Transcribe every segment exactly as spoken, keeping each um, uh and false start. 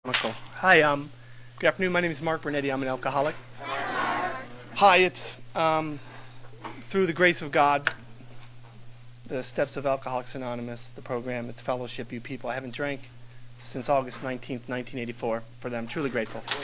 Hi, um, good afternoon. My name is Mark Bernetti. I'm an alcoholic. Hi, it's um, through the grace of God, the Steps of Alcoholics Anonymous, the program, its fellowship, you people. I haven't drank since August nineteenth, nineteen eighty-four. For them, truly grateful. Um,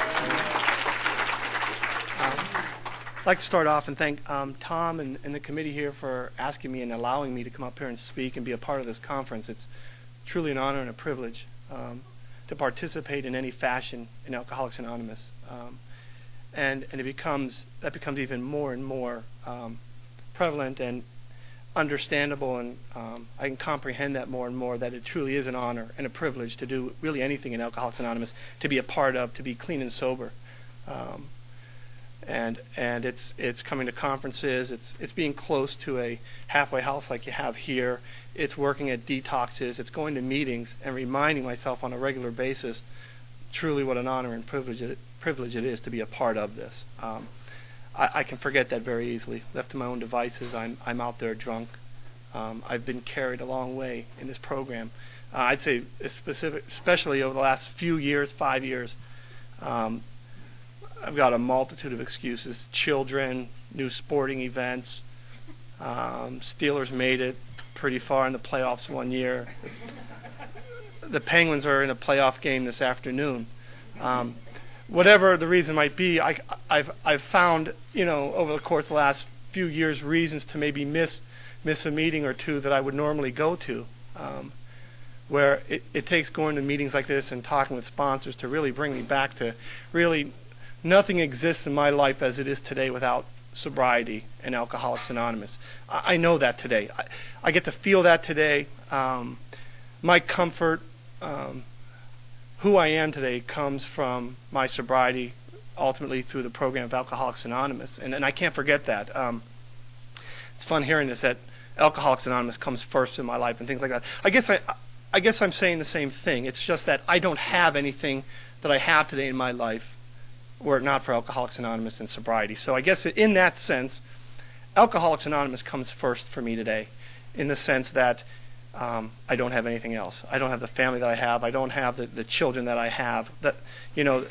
I'd like to start off and thank um, Tom and, and the committee here for asking me and allowing me to come up here and speak and be a part of this conference. It's truly an honor and a privilege um, to participate in any fashion in Alcoholics Anonymous. Um, and and it becomes that becomes even more and more um, prevalent and understandable, and um, I can comprehend that more and more, that it truly is an honor and a privilege to do really anything in Alcoholics Anonymous, to be a part of, to be clean and sober. Um, and and it's it's coming to conferences, it's it's being close to a halfway house like you have here, it's working at detoxes, it's going to meetings and reminding myself on a regular basis truly what an honor and privilege it, privilege it is to be a part of this. Um, I, I can forget that very easily. Left to my own devices, I'm I'm out there drunk. Um, I've been carried a long way in this program. Uh, I'd say specific, especially over the last few years, five years. Um, I've got a multitude of excuses. Children, new sporting events. Um, Steelers made it pretty far in the playoffs one year. The Penguins are in a playoff game this afternoon. Um, whatever the reason might be, I, I've I've found, you know, over the course of the last few years, reasons to maybe miss miss a meeting or two that I would normally go to. Um, where it, it takes going to meetings like this and talking with sponsors to really bring me back to really nothing exists in my life as it is today without sobriety and Alcoholics Anonymous. I, I know that today. I, I get to feel that today. Um, my comfort, um, who I am today, comes from my sobriety, ultimately through the program of Alcoholics Anonymous. And, and I can't forget that. Um, it's fun hearing this, that Alcoholics Anonymous comes first in my life and things like that. I guess I, I guess I'm saying the same thing. It's just that I don't have anything that I have today in my life were it not for Alcoholics Anonymous and sobriety. So I guess in that sense, Alcoholics Anonymous comes first for me today, in the sense that um, I don't have anything else. I don't have the family that I have. I don't have the, the children that I have. That you know,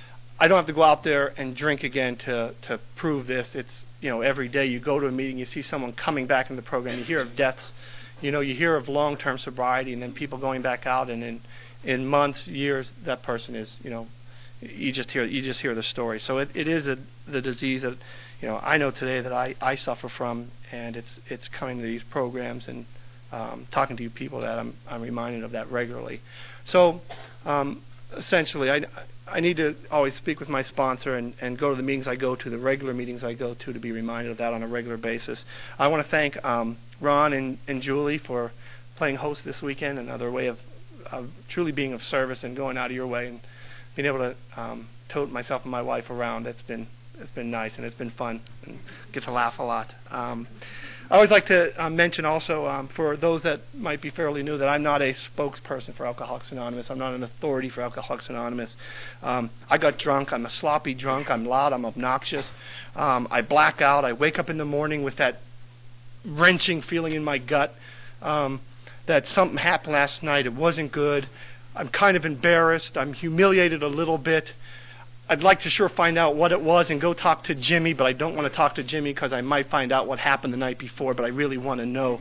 I don't have to go out there and drink again to to prove this. It's, you know, every day you go to a meeting, you see someone coming back into the program, you hear of deaths, you know, you hear of long-term sobriety, and then people going back out, and in in months, years, that person is, you know, you just hear you just hear the story. So it, it is a, the disease that, you know, I know today that I, I suffer from, and it's it's coming to these programs and um, talking to you people that I'm I'm reminded of that regularly. So um, essentially, I I need to always speak with my sponsor and, and go to the meetings I go to, the regular meetings I go to, to be reminded of that on a regular basis. I want to thank um, Ron and, and Julie for playing host this weekend, another way of, of truly being of service and going out of your way and being able to um, tote myself and my wife around. It's been it's been nice, and it's been fun, and get to laugh a lot. Um, I always like to uh, mention also, um, for those that might be fairly new, that I'm not a spokesperson for Alcoholics Anonymous. I'm not an authority for Alcoholics Anonymous. Um, I got drunk. I'm a sloppy drunk. I'm loud. I'm obnoxious. Um, I black out. I wake up in the morning with that wrenching feeling in my gut um, that something happened last night. It wasn't good. I'm kind of embarrassed. I'm humiliated a little bit. I'd like to sure find out what it was and go talk to Jimmy, but I don't want to talk to Jimmy because I might find out what happened the night before, but I really want to know.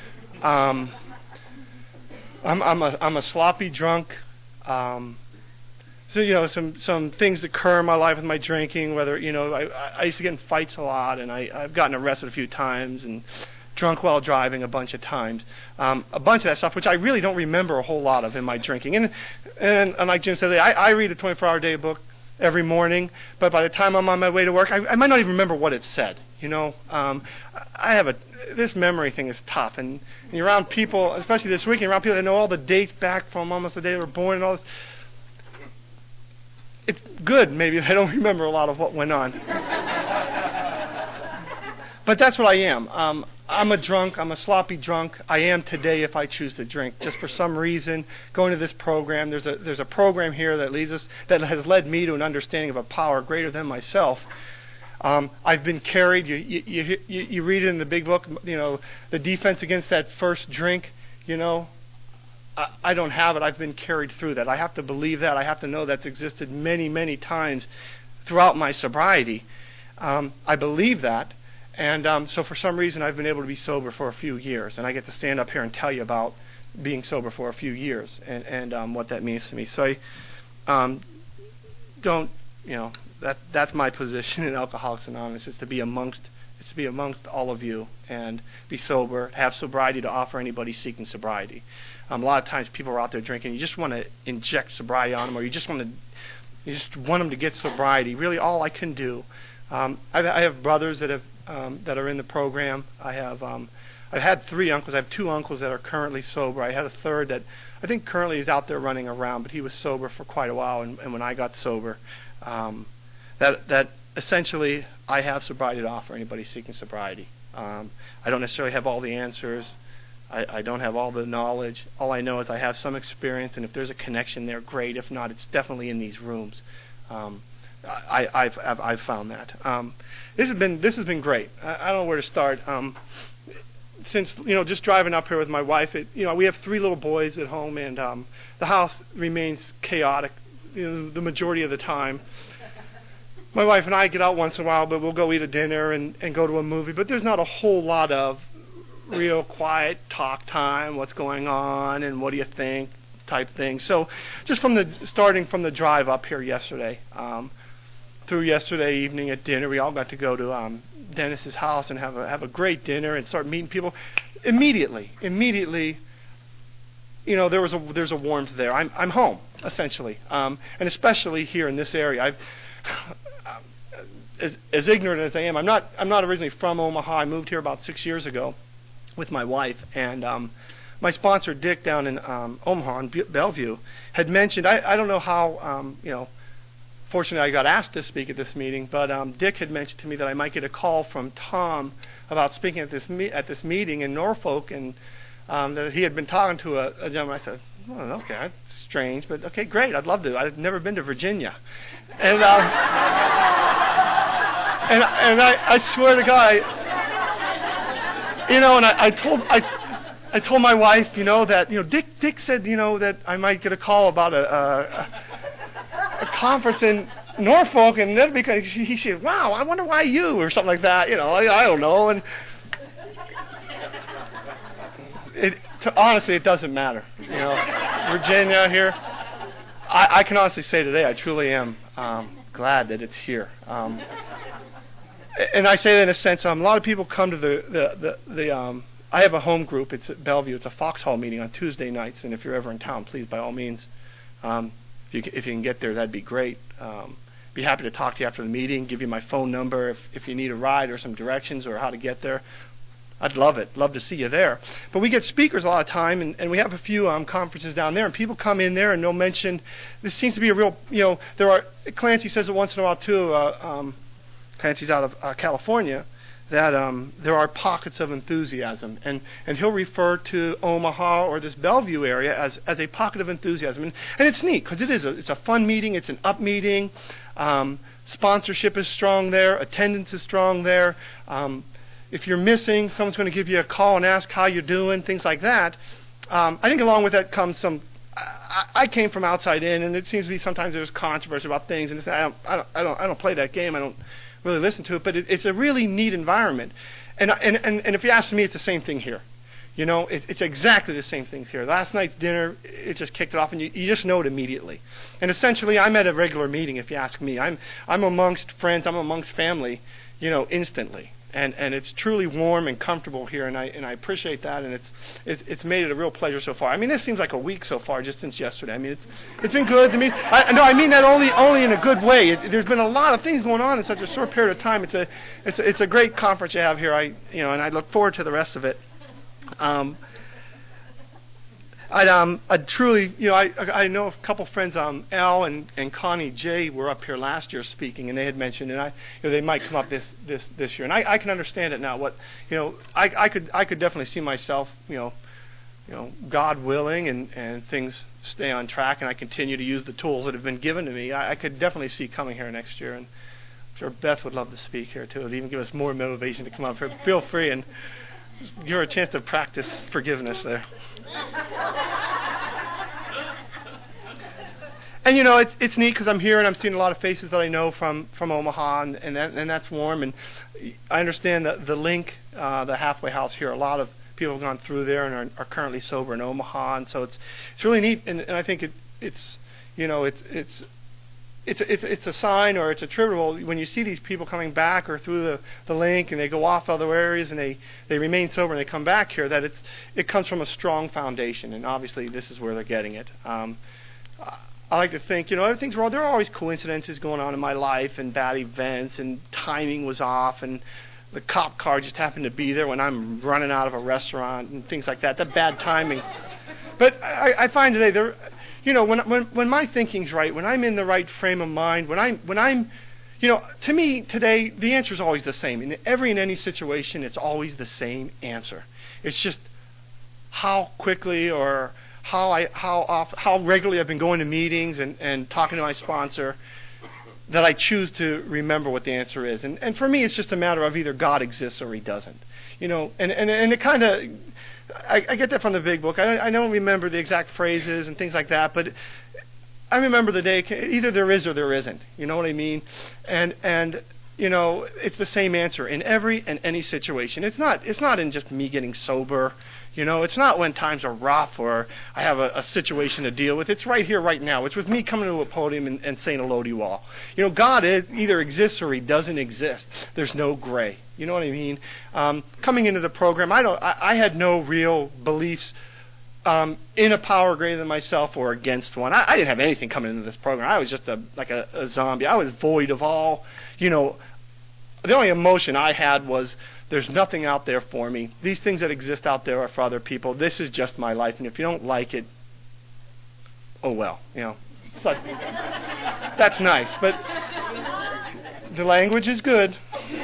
Um, I'm, I'm, a, I'm a sloppy drunk. Um, so, you know, some, some things occur in my life with my drinking, whether, you know, I, I used to get in fights a lot, and I, I've gotten arrested a few times, and drunk while driving a bunch of times, um, a bunch of that stuff, which I really don't remember a whole lot of in my drinking. And and, and like Jim said, I, I read a twenty-four hour day book every morning, but by the time I'm on my way to work, I, I might not even remember what it said. You know, um, I have a this memory thing is tough, and, and you're around people, especially this weekend, around people that know all the dates back from almost the day they were born and all this. It's good, maybe, I don't remember a lot of what went on. But that's what I am. Um, I'm a drunk. I'm a sloppy drunk. I am today if I choose to drink. Just for some reason, going to this program, there's a there's a program here that leads us, that has led me to an understanding of a power greater than myself. Um, I've been carried. You, you you you read it in the big book. You know, the defense against that first drink. You know, I, I don't have it. I've been carried through that. I have to believe that. I have to know that's existed many, many times throughout my sobriety. Um, I believe that. And um, so for some reason, I've been able to be sober for a few years. And I get to stand up here and tell you about being sober for a few years and, and um, what that means to me. So I um, don't, you know, that that's my position in Alcoholics Anonymous, is to be amongst It's to be amongst all of you and be sober, have sobriety to offer anybody seeking sobriety. Um, a lot of times people are out there drinking. You just want to inject sobriety on them, or you just want to, you just want them to get sobriety. Really, all I can do. Um, I, I have brothers that have um, that are in the program. I have um, I've had three uncles. I have two uncles that are currently sober. I had a third that I think currently is out there running around, but he was sober for quite a while. And, and when I got sober, um, that that. essentially, I have sobriety to offer anybody seeking sobriety. Um, I don't necessarily have all the answers. I, I don't have all the knowledge. All I know is I have some experience, and if there's a connection there, great. If not, it's definitely in these rooms. Um, I, I've, I've, I've found that. Um, this has been this has been great. I, I don't know where to start. Um, since you know, just driving up here with my wife, it, you know, we have three little boys at home, and um, the house remains chaotic, you know, the majority of the time. My wife and I get out once in a while, but we'll go eat a dinner and, and go to a movie. But there's not a whole lot of real quiet talk time, what's going on and what do you think type thing. So just from the starting from the drive up here yesterday, um, through yesterday evening at dinner, we all got to go to um, Dennis's house and have a have a great dinner and start meeting people. Immediately, immediately, you know, there was a there's a warmth there. I'm I'm home essentially, um, and especially here in this area. I've As, as ignorant as I am, I'm not. I'm not originally from Omaha. I moved here about six years ago with my wife, and um, my sponsor Dick down in um, Omaha in Be- Bellevue had mentioned. I, I don't know how. Um, you know, fortunately, I got asked to speak at this meeting, but um, Dick had mentioned to me that I might get a call from Tom about speaking at this me- at this meeting in Norfolk, and um, that he had been talking to a, a gentleman. I said, "Oh, okay, that's strange, but okay, great. I'd love to. I've never been to Virginia," and. Um, And, and I, I swear to God, I, you know, and I, I told I, I told my wife, you know, that you know Dick Dick said, you know, that I might get a call about a a, a conference in Norfolk, and that'd be kind of, he said, wow, I wonder why you or something like that, you know, I, I don't know, and it to, honestly it doesn't matter, you know, Virginia here. I, I can honestly say today, I truly am um, glad that it's here. Um, And I say that in a sense, um, a lot of people come to the, the, the, the um, I have a home group. It's at Bellevue. It's a Foxhall meeting on Tuesday nights. And if you're ever in town, please, by all means, um, if, you, if you can get there, that'd be great. Um, be happy to talk to you after the meeting, give you my phone number if, if you need a ride or some directions or how to get there. I'd love it. Love to see you there. But we get speakers a lot of time, and, and we have a few um, conferences down there, and people come in there and they'll mention, this seems to be a real, you know, there are, Clancy says it once in a while too, uh, um, Clancy's out of uh, California, that um, there are pockets of enthusiasm. And, and he'll refer to Omaha or this Bellevue area as, as a pocket of enthusiasm. And, and it's neat because it is a, it's a fun meeting. It's an up meeting. Um, sponsorship is strong there. Attendance is strong there. Um, if you're missing, someone's going to give you a call and ask how you're doing, things like that. Um, I think along with that comes some I, I came from outside in, and it seems to be sometimes there's controversy about things, and it's, I don't, I don't, I don't, I don't play that game. I don't really listen to it, but it, it's a really neat environment. And, and and and if you ask me, it's the same thing here. You know, it, it's exactly the same things here. Last night's dinner, it just kicked it off, and you, you just know it immediately. And essentially, I'm at a regular meeting, if you ask me. I'm I'm amongst friends, I'm amongst family, you know, instantly. And and it's truly warm and comfortable here, and I and I appreciate that, and it's it, it's made it a real pleasure so far. I mean, this seems like a week so far, just since yesterday. I mean, it's it's been good. I mean, I, no, I mean that only only in a good way. It, there's been a lot of things going on in such a short period of time. It's a it's a, it's a great conference you have here. I you know, and I look forward to the rest of it. Um, I um I truly you know I I know a couple friends, um Al and, and Connie J were up here last year speaking, and they had mentioned, and I you know, they might come up this this this year, and I, I can understand it now. What you know I I could I could definitely see myself you know you know God willing and and things stay on track, and I continue to use the tools that have been given to me. I, I could definitely see coming here next year, and I'm sure Beth would love to speak here too. It'd even give us more motivation to come up here. Feel free and give her a chance to practice forgiveness there. and you know, it's it's neat because I'm here and I'm seeing a lot of faces that I know from from Omaha, and and, that, and that's warm. And I understand that the Link, uh, the halfway house here, a lot of people have gone through there and are, are currently sober in Omaha, and so it's it's really neat. And, and I think it it's you know it's it's. It's a, it's it's a sign, or it's attributable when you see these people coming back or through the, the link, and they go off other areas and they, they remain sober and they come back here, that it's it comes from a strong foundation, and obviously this is where they're getting it. Um, I like to think, you know, everything's wrong. There are always coincidences going on in my life and bad events, and timing was off, and the cop car just happened to be there when I'm running out of a restaurant and things like that. That bad timing. But I, I find today there. You know, when when when my thinking's right, when I'm in the right frame of mind, when I'm when I'm, you know, to me today the answer is always the same. In every and any situation, it's always the same answer. It's just how quickly or how I how off, how regularly I've been going to meetings and, and talking to my sponsor that I choose to remember what the answer is. And and for me, it's just a matter of either God exists or He doesn't. You know, and and and it kind of. I, I get that from the big book. I don't, I don't remember the exact phrases and things like that, but I remember the day either there is or there isn't. You know what I mean? And and you know, it's the same answer in every and any situation. It's not it's not in just me getting sober. You know, it's not when times are rough or I have a, a situation to deal with. It's right here, right now. It's with me coming to a podium and, and saying hello to you all. You know, God is, either exists or He doesn't exist. There's no gray. You know what I mean? Um, coming into the program, I don't. I, I had no real beliefs um, in a power greater than myself or against one. I, I didn't have anything coming into this program. I was just a like a, a zombie. I was void of all. You know, the only emotion I had was, there's nothing out there for me. These things that exist out there are for other people. This is just my life, and if you don't like it, oh well, you know. It's like, that's nice, but the language is good.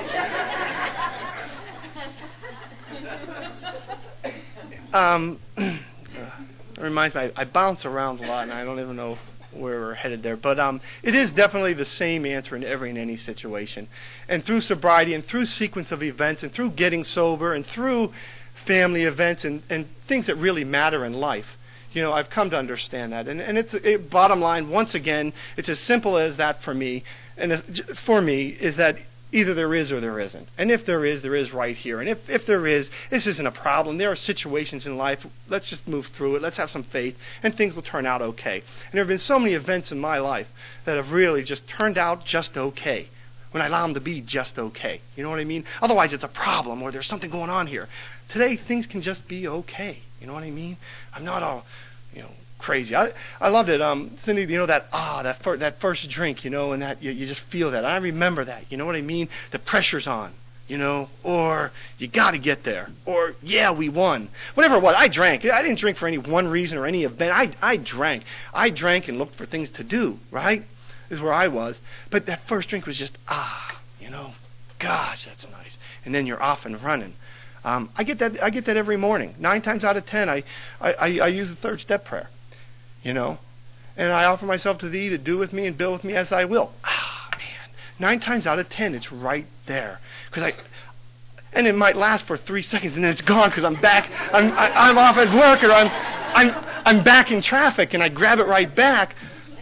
Um, it reminds me, I, I bounce around a lot, and I don't even know where we're headed there. But um, it is definitely the same answer in every and any situation. And through sobriety and through sequence of events and through getting sober and through family events and, and things that really matter in life, you know, I've come to understand that. And, and it's it, bottom line, once again, it's as simple as that for me. And as, for me is that either there is or there isn't. And if there is, there is right here. And if, if there is, this isn't a problem. There are situations in life. Let's just move through it. Let's have some faith, and things will turn out okay. And there have been so many events in my life that have really just turned out just okay when I allow them to be just okay. You know what I mean? Otherwise, it's a problem or there's something going on here. Today, things can just be okay. You know what I mean? I'm not all, you know, crazy. I I loved it. Um, Cindy, you know that ah that fir- that first drink, you know, and that you, you just feel that. I remember that. You know what I mean? The pressure's on, you know, or you got to get there, or yeah, we won. Whatever it was, I drank. I didn't drink for any one reason or any event. I I drank. I drank and looked for things to do. Right? Is where I was. But that first drink was just ah, you know, gosh, that's nice. And then you're off and running. Um, I get that. I get that every morning. Nine times out of ten, I I, I, I use the third step prayer. You know, and I offer myself to Thee to do with me and build with me as Thy will. Ah, man, nine times out of ten, it's right there. Because I, and it might last for three seconds and then it's gone because I'm back. I'm I, I'm off at work or I'm I'm I'm back in traffic and I grab it right back.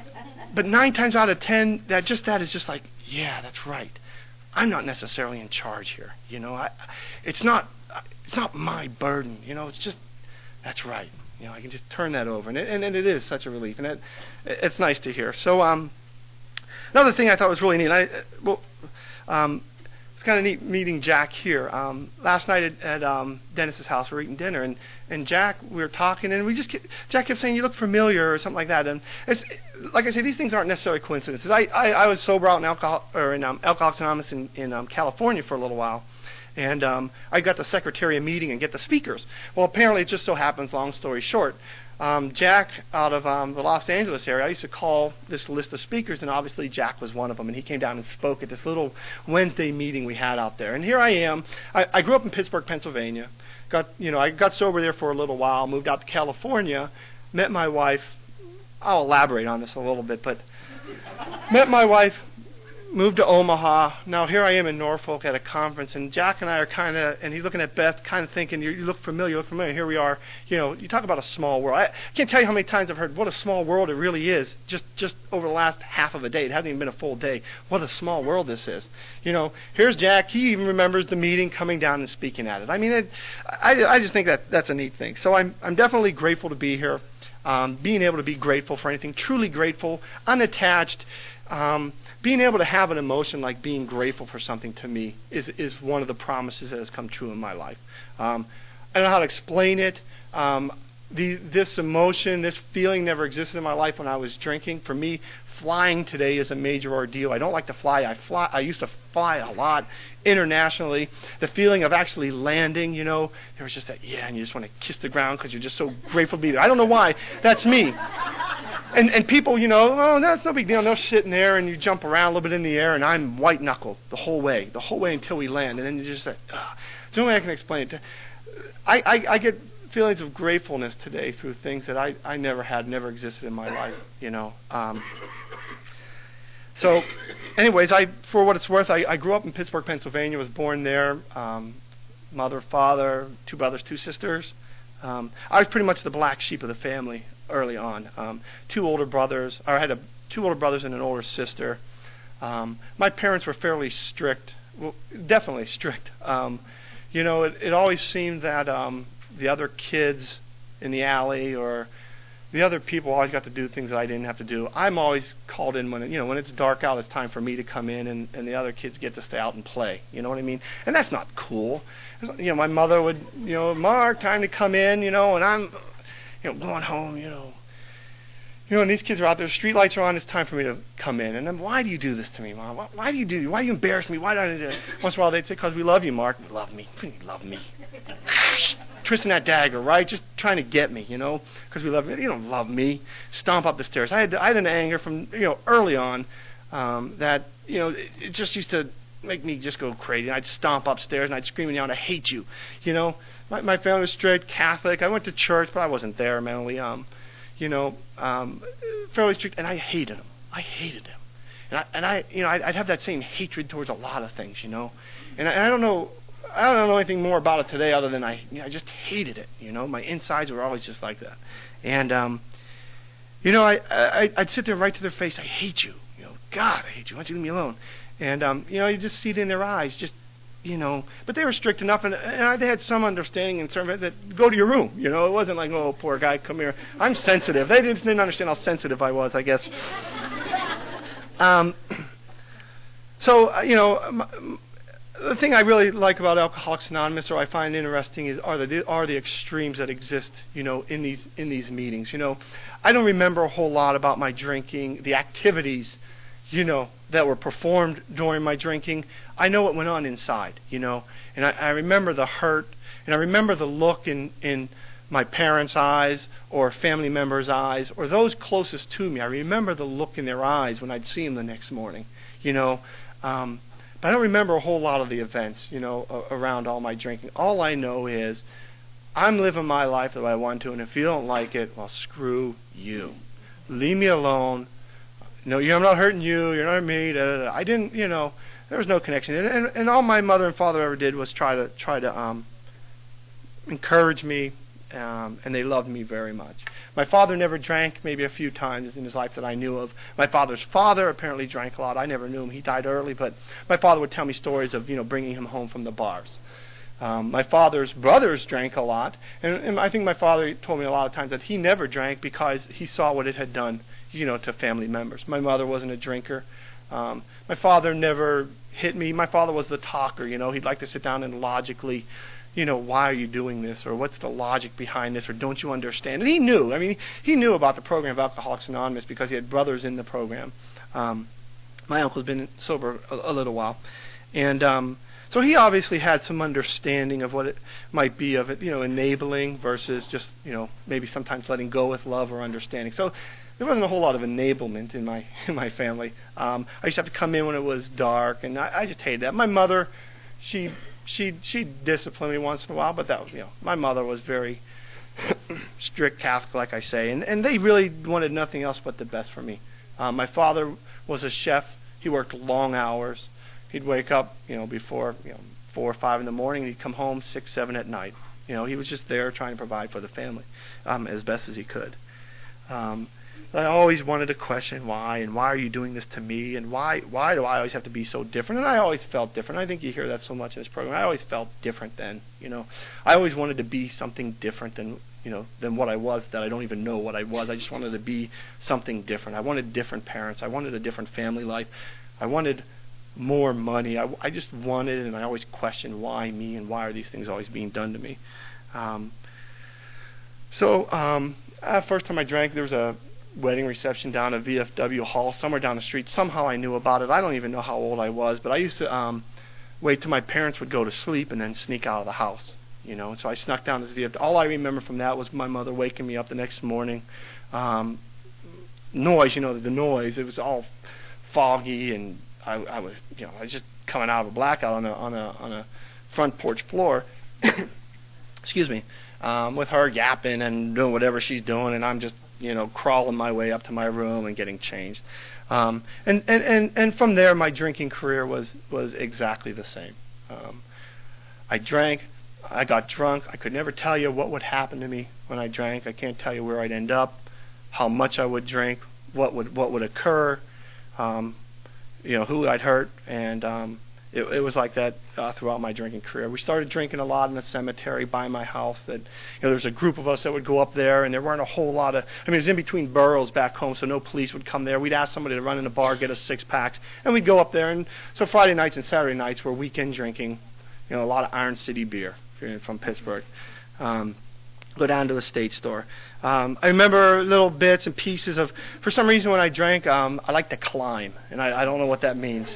But nine times out of ten, that just that is just like, yeah, that's right. I'm not necessarily in charge here. You know, I, it's not it's not my burden. You know, it's just that's right. You know, I can just turn that over, and it, and, and it is such a relief, and it, it's nice to hear. So, um, another thing I thought was really neat. I, well, um, it's kind of neat meeting Jack here. Um, last night at, at um, Dennis's house, we were eating dinner, and, and Jack, we were talking, and we just kept, Jack kept saying, "You look familiar," or something like that. And it's like I say, these things aren't necessarily coincidences. I, I, I was sober out in alcohol or in um, Alcoholics Anonymous in, in um, California for a little while. And um, I got the secretariat meeting and get the speakers. Well, apparently it just so happens, long story short, um, Jack out of um, the Los Angeles area, I used to call this list of speakers, and obviously Jack was one of them. And he came down and spoke at this little Wednesday meeting we had out there. And here I am. I, I grew up in Pittsburgh, Pennsylvania. Got you know I got sober there for a little while. Moved out to California. Met my wife. I'll elaborate on this a little bit, but met my wife moved to Omaha. Now here I am in Norfolk at a conference, and Jack and I are kind of, and he's looking at Beth, kind of thinking, you, you look familiar, you look familiar. Here we are. You know, you talk about a small world. I can't tell you how many times I've heard what a small world it really is. Just just over the last half of a day, it hasn't even been a full day. What a small world this is. You know, here's Jack. He even remembers the meeting, coming down and speaking at it. I mean, it, I I just think that that's a neat thing. So I'm I'm definitely grateful to be here. Um, being able to be grateful for anything, truly grateful, unattached. Um, being able to have an emotion like being grateful for something to me is is one of the promises that has come true in my life. Um, I don't know how to explain it. Um, the, this emotion, this feeling never existed in my life when I was drinking. For me, flying today is a major ordeal. I don't like to fly. I fly. I used to fly a lot internationally. The feeling of actually landing, you know, there was just that, yeah, and you just want to kiss the ground because you're just so grateful to be there. I don't know why. That's me. And and people, you know, oh, that's no big deal. They're sitting there and you jump around a little bit in the air, and I'm white knuckled the whole way, the whole way until we land. And then you just say, ugh. There's no way I can explain it. I, I, I get feelings of gratefulness today through things that I, I never had, never existed in my life, you know. Um, so, anyways, I for what it's worth, I, I grew up in Pittsburgh, Pennsylvania, was born there. Um, mother, father, two brothers, two sisters. Um, I was pretty much the black sheep of the family early on. Um, two older brothers, or I had a, two older brothers and an older sister. Um, my parents were fairly strict, well, definitely strict. Um, you know, it, it always seemed that um, the other kids in the alley or the other people always got to do things that I didn't have to do. I'm always called in when it, you know when it's dark out. It's time for me to come in, and, and the other kids get to stay out and play. You know what I mean? And that's not cool. You know, my mother would, you know, Mark, time to come in. You know, and I'm, you know, going home. You know, you know, and these kids are out there. Street lights are on. It's time for me to come in. And then, why do you do this to me, Mom? Why, why do you do? Why do you embarrass me? Why do I do it? Once in a while they'd say, "Because we love you, Mark." You love me. You love me. Twisting that dagger, right? Just trying to get me, you know, because we love me. You don't love me. Stomp up the stairs. I had I had an anger from you know early on um, that you know it, it just used to make me just go crazy. And I'd stomp upstairs and I'd scream and yell, "I hate you!" You know, my my family was strict Catholic. I went to church, but I wasn't there mentally. Um, you know, um, fairly strict, and I hated them. I hated them, and I and I you know I'd, I'd have that same hatred towards a lot of things, you know, and I, and I don't know. I don't know anything more about it today other than I you know, I just hated it, you know. My insides were always just like that. And, um, you know, I, I, I'd sit there right to their face, "I hate you." You know, "God, I hate you. Why don't you leave me alone?" And, um, you know, you just see it in their eyes, just, you know. But they were strict enough, and, and I, they had some understanding and sort of that, go to your room. You know, it wasn't like, "Oh, poor guy, come here." I'm sensitive. They didn't, didn't understand how sensitive I was, I guess. um, so, uh, you know... My, The thing I really like about Alcoholics Anonymous, or I find interesting, is are the are the extremes that exist, you know, in these in these meetings. You know, I don't remember a whole lot about my drinking, the activities, you know, that were performed during my drinking. I know what went on inside, you know, and I, I remember the hurt, and I remember the look in in my parents' eyes or family members' eyes or those closest to me. I remember the look in their eyes when I'd see them the next morning, you know. Um, But I don't remember a whole lot of the events, you know, around all my drinking. All I know is I'm living my life the way I want to, and if you don't like it, well, screw you. Leave me alone. No, I'm not hurting you. You're not hurting me. Da, da, da. I didn't, you know, there was no connection. And, and, and all my mother and father ever did was try to try to um, encourage me, um, and they loved me very much. My father never drank, maybe a few times in his life that I knew of. My father's father apparently drank a lot. I never knew him. He died early, but my father would tell me stories of, you know, bringing him home from the bars. Um, my father's brothers drank a lot, and, and I think my father told me a lot of times that he never drank because he saw what it had done, you know, to family members. My mother wasn't a drinker. Um, my father never hit me. My father was the talker, you know. He'd like to sit down and logically, you know, why are you doing this, or what's the logic behind this, or don't you understand? And he knew. I mean, he knew about the program of Alcoholics Anonymous because he had brothers in the program. Um, my uncle's been sober a, a little while, and um, so he obviously had some understanding of what it might be of it, you know, enabling versus just, you know, maybe sometimes letting go with love or understanding. So there wasn't a whole lot of enablement in my in my family. Um, I used to have to come in when it was dark, and I, I just hated that. My mother, she. She she disciplined me once in a while, but that was, you know, my mother was very strict Catholic, like I say, and and they really wanted nothing else but the best for me. Um, my father was a chef He worked long hours. He'd wake up, you know, before, you know, four or five in the morning. He'd come home six, seven at night. You know, he was just there trying to provide for the family um, as best as he could. Um, I always wanted to question why, and why are you doing this to me, and why why do I always have to be so different? And I always felt different. I think you hear that so much in this program. I always felt different then. You know, I always wanted to be something different than you know than what I was. That I don't even know what I was. I just wanted to be something different. I wanted different parents. I wanted a different family life. I wanted more money. I, I just wanted, and I always questioned why me, and why are these things always being done to me. Um, so um, uh, first time I drank, there was a wedding reception down at V F W Hall, somewhere down the street. Somehow I knew about it. I don't even know how old I was, but I used to um, wait till my parents would go to sleep and then sneak out of the house. You know, and so I snuck down this V F W. All I remember from that was my mother waking me up the next morning. Um, noise, you know, the noise. It was all foggy, and I, I was, you know, I was just coming out of a blackout on a on a on a front porch floor. Excuse me, um, with her yapping and doing whatever she's doing, and I'm just, you know, crawling my way up to my room and getting changed. Um, and, and, and, and from there, my drinking career was, was exactly the same. Um, I drank, I got drunk. I could never tell you what would happen to me when I drank. I can't tell you where I'd end up, how much I would drink, what would what would occur, um, you know, who I'd hurt, and um, it, it was like that uh, throughout my drinking career. We started drinking a lot in the cemetery by my house. That, you know, there's a group of us that would go up there, and there weren't a whole lot of. I mean, it was in between boroughs back home, so no police would come there. We'd ask somebody to run in the bar, get us six packs, and we'd go up there. And so Friday nights and Saturday nights were weekend drinking. You know, a lot of Iron City beer if you're from Pittsburgh. Um, go down to the state store. Um, I remember little bits and pieces of. For some reason, when I drank, um, I like to climb, and I, I don't know what that means.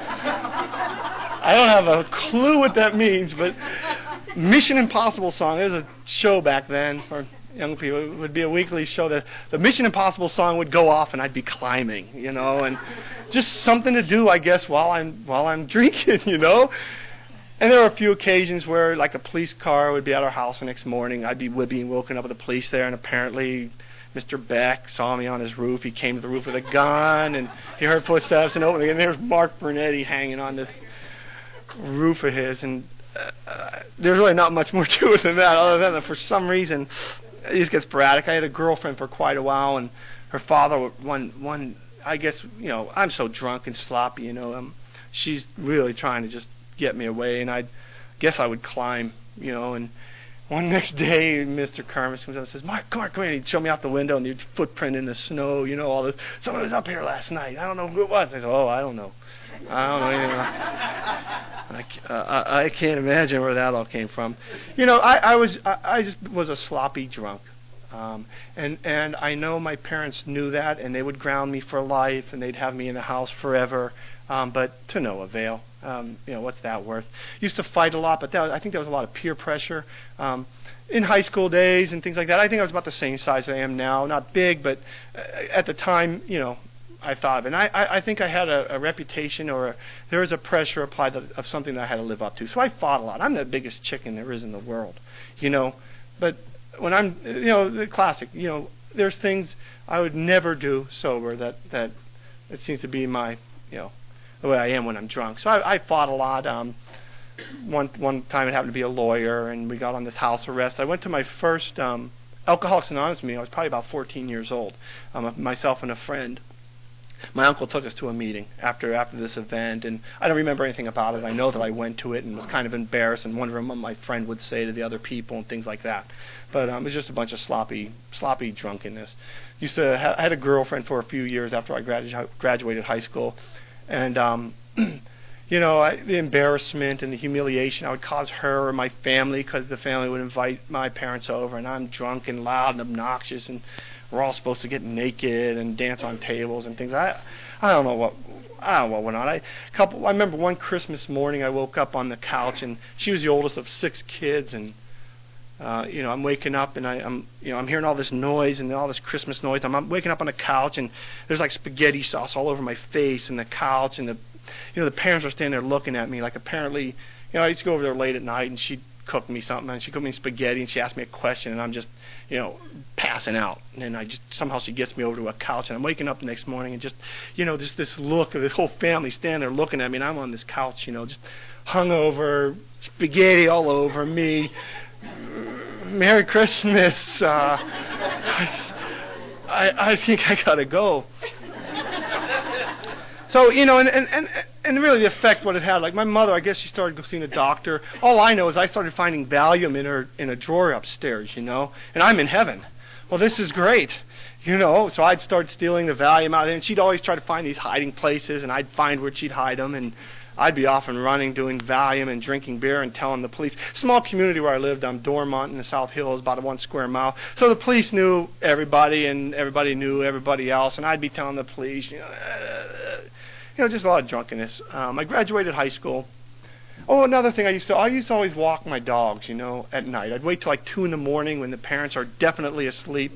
I don't have a clue what that means, but Mission Impossible song. There was a show back then for young people. It would be a weekly show. That the Mission Impossible song would go off, and I'd be climbing, you know, and just something to do, I guess, while I'm while I'm drinking, you know. And there were a few occasions where, like, a police car would be at our house the next morning. I'd be being woken up with the police there, and apparently Mister Beck saw me on his roof. He came to the roof with a gun, and he heard footsteps and opened, and there's Mark Bernetti hanging on this roof of his. And uh, there's really not much more to it than that, other than that for some reason it just gets sporadic. I had a girlfriend for quite a while, and her father, one, one, I guess, you know, I'm so drunk and sloppy, you know, um, she's really trying to just get me away, and I guess I would climb, you know. And one next day, Mister Kermis comes up and says, "Mark, come on, come here." And he'd show me out the window, and the footprint in the snow, you know, all this. Someone was up here last night. I don't know who it was. I said, "Oh, I don't know. I don't know anything." I, uh, I, I can't imagine where that all came from. You know, I, I was, I, I just was a sloppy drunk. Um, and, and I know my parents knew that, and they would ground me for life, and they'd have me in the house forever, um, but to no avail. Um, you know, what's that worth? Used to fight a lot, but that was, I think there was a lot of peer pressure. Um, in high school days and things like that, I think I was about the same size I am now. Not big, but uh, at the time, you know, I thought of it. And I, I, I think I had a, a reputation, or a, there was a pressure applied to, of something that I had to live up to. So I fought a lot. I'm the biggest chicken there is in the world, you know. But when I'm, you know, the classic, you know, there's things I would never do sober that, that it seems to be my, you know, the way I am when I'm drunk. So I, I fought a lot. Um, one one time it happened to be a lawyer, and we got on this house arrest. I went to my first um, Alcoholics Anonymous meeting. I was probably about fourteen years old, um, myself and a friend. My uncle took us to a meeting after after this event, and I don't remember anything about it. I know that I went to it and was kind of embarrassed and wondering what my friend would say to the other people and things like that. But um, it was just a bunch of sloppy, sloppy drunkenness. Used to ha- I had a girlfriend for a few years after I gradu- graduated high school. And, um, you know, I, the embarrassment and the humiliation I would cause her or my family, because the family would invite my parents over, and I'm drunk and loud and obnoxious, and we're all supposed to get naked and dance on tables and things. I I don't know what I don't know what went on. I couple. I remember one Christmas morning I woke up on the couch, and she was the oldest of six kids, and Uh, you know, I'm waking up and I, I'm, you know, I'm hearing all this noise and all this Christmas noise. I'm, I'm waking up on the couch and there's like spaghetti sauce all over my face and the couch, and the, you know, the parents are standing there looking at me like, apparently, you know, I used to go over there late at night and she'd cook me something, and she cooked me spaghetti, and she asked me a question, and I'm just, you know, passing out. And then I just, somehow she gets me over to a couch, and I'm waking up the next morning, and just, you know, just this look of this whole family standing there looking at me, and I'm on this couch, you know, just hungover, spaghetti all over me. Merry Christmas. Uh, I, I think I gotta go. So, you know, and, and, and, and really the effect what it had, like my mother, I guess she started seeing a doctor. All I know is I started finding Valium in her in a drawer upstairs, you know, and I'm in heaven. Well, this is great, you know. So I'd start stealing the Valium out of there, and she'd always try to find these hiding places, and I'd find where she'd hide them, and I'd be off and running doing Valium and drinking beer and telling the police. Small community where I lived, um, Dormont in the South Hills, about a one square mile. So the police knew everybody, and everybody knew everybody else, and I'd be telling the police, you know, uh, you know, just a lot of drunkenness. Um, I graduated high school. Oh, another thing I used to, I used to always walk my dogs, you know, at night. I'd wait till like two in the morning when the parents are definitely asleep.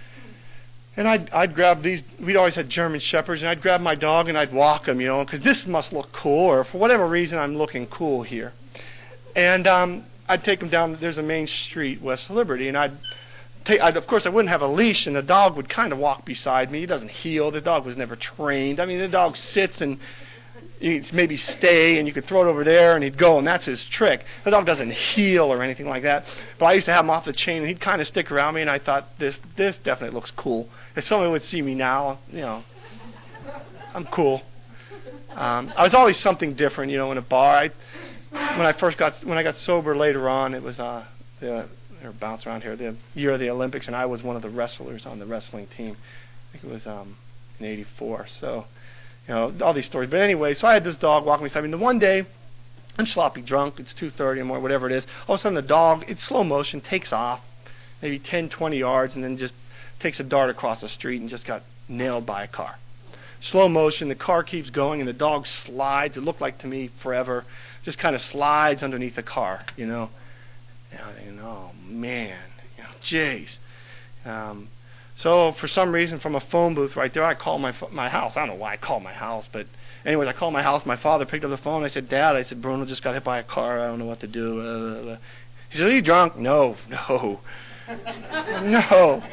And I'd, I'd grab these, we'd always had German Shepherds, and I'd grab my dog and I'd walk him, you know, because this must look cool, or for whatever reason I'm looking cool here. And um, I'd take him down, there's a main street, West Liberty, and I'd take, I'd, of course I wouldn't have a leash, and the dog would kind of walk beside me. He doesn't heel, the dog was never trained. I mean, the dog sits and he'd maybe stay, and you could throw it over there, and he'd go, and that's his trick. The dog doesn't heel or anything like that. But I used to have him off the chain, and he'd kind of stick around me, and I thought, this this definitely looks cool. If someone would see me now, you know, I'm cool. Um, I was always something different, you know, in a bar. I, when I first got, when I got sober later on, it was uh, the, or bounce around here, the year of the Olympics, and I was one of the wrestlers on the wrestling team. I think it was um, in eighty-four. So, you know, all these stories. But anyway, so I had this dog walking beside me. And the one day, I'm sloppy drunk. It's two thirty or more, whatever it is. All of a sudden, the dog, it's slow motion, takes off, maybe ten, twenty yards, and then just takes a dart across the street and just got nailed by a car. Slow motion, the car keeps going, and the dog slides. It looked like to me forever, just kind of slides underneath the car, you know. And I'm thinking, oh man, you know, jeez. Um, so for some reason, from a phone booth right there, I called my my house. I don't know why I called my house, but anyways, I called my house. My father picked up the phone. I said, Dad, I said, Bruno just got hit by a car. I don't know what to do. Uh, he said, are you drunk? No, no, no.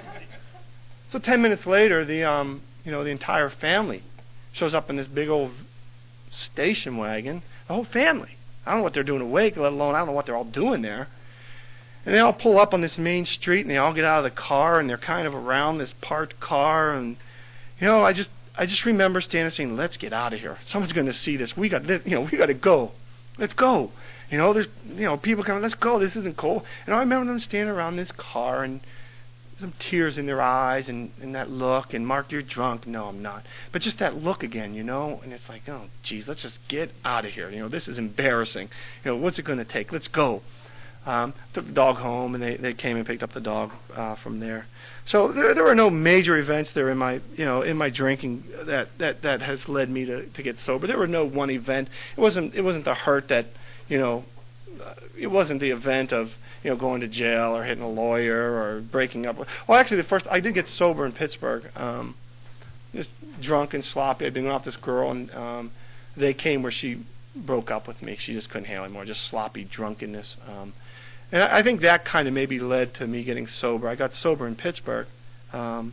So ten minutes later, the um, you know, the entire family shows up in this big old station wagon. The whole family. I don't know what they're doing awake, let alone I don't know what they're all doing there. And they all pull up on this main street, and they all get out of the car, and they're kind of around this parked car. And you know, I just I just remember standing saying, "Let's get out of here. Someone's going to see this. We got you know we got to go. Let's go. You know, there's you know people coming. Let's go. This isn't cool." And I remember them standing around this car and some tears in their eyes and, and that look, and Mark, you're drunk. No, I'm not. But just that look again, you know, and it's like, oh, geez, let's just get out of here. You know, this is embarrassing. You know, what's it going to take? Let's go. Um, took the dog home, and they, they came and picked up the dog uh, from there. So there there were no major events there in my you know in my drinking that, that, that has led me to, to get sober. There were no one event. It wasn't it wasn't the hurt that you know. Uh, it wasn't the event of you know going to jail or hitting a lawyer or breaking up. Well, actually, the first I did get sober in Pittsburgh. Um, just drunk and sloppy. I'd been off this girl, and um, they came where she broke up with me. She just couldn't handle it anymore. Just sloppy drunkenness. Um, and I, I think that kind of maybe led to me getting sober. I got sober in Pittsburgh. Um,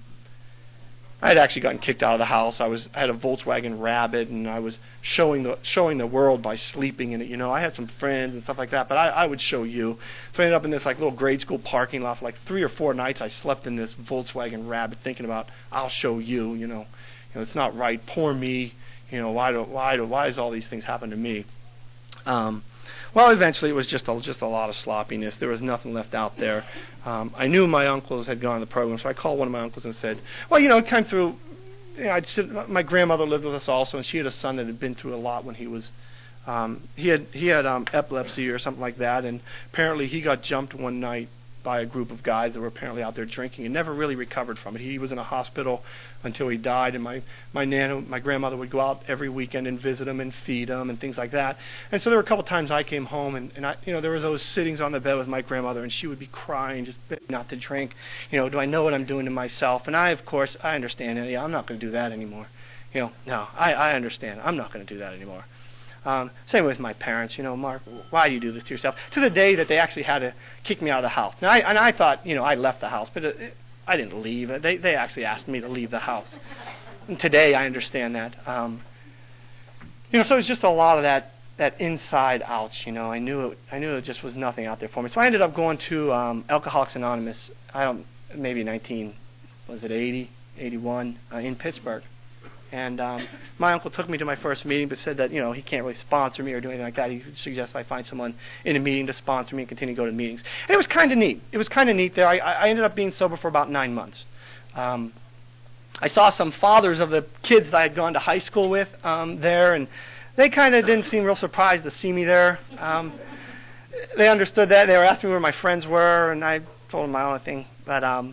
I had actually gotten kicked out of the house. I was I had a Volkswagen Rabbit, and I was showing the showing the world by sleeping in it. You know, I had some friends and stuff like that, but I, I would show you. So I ended up in this like little grade school parking lot for like three or four nights. I slept in this Volkswagen Rabbit, thinking about I'll show you. You know, you know it's not right. Poor me. You know, why do why do why does all these things happen to me? Um, well, eventually it was just a, just a lot of sloppiness. There was nothing left out there. Um, I knew my uncles had gone to the program, so I called one of my uncles and said, well, you know, it came through, you know, I'd sit, my grandmother lived with us also, and she had a son that had been through a lot when he was, um, he had he had um, epilepsy or something like that, and apparently he got jumped one night by a group of guys that were apparently out there drinking and never really recovered from it. He was in a hospital until he died, and my my nana, my grandmother would go out every weekend and visit him and feed him and things like that. And so there were a couple times I came home, and, and I, you know, there were those sittings on the bed with my grandmother, and she would be crying, just not to drink. You know, do I know what I'm doing to myself? And I, of course, I understand it. Yeah, I'm not going to do that anymore. You know, no, I, I understand. I'm not going to do that anymore. Um, same with my parents. You know, Mark, why do you do this to yourself? To the day that they actually had to kick me out of the house. Now, I, and I thought, you know, I left the house, but it, it, I didn't leave. They they actually asked me to leave the house. And today, I understand that. Um, you know, so it was just a lot of that that inside ouch. You know, I knew it. I knew it just was nothing out there for me. So I ended up going to um, Alcoholics Anonymous. I don't maybe nineteen was it eighty, eighty-one uh, in Pittsburgh. And um, my uncle took me to my first meeting, but said that, you know, he can't really sponsor me or do anything like that. He suggested I find someone in a meeting to sponsor me and continue to go to meetings. And it was kind of neat. It was kind of neat there. I, I ended up being sober for about nine months. Um, I saw some fathers of the kids that I had gone to high school with um, there, and they kind of didn't seem real surprised to see me there. Um, they understood that. They were asking me where my friends were, and I told them my own thing. But um,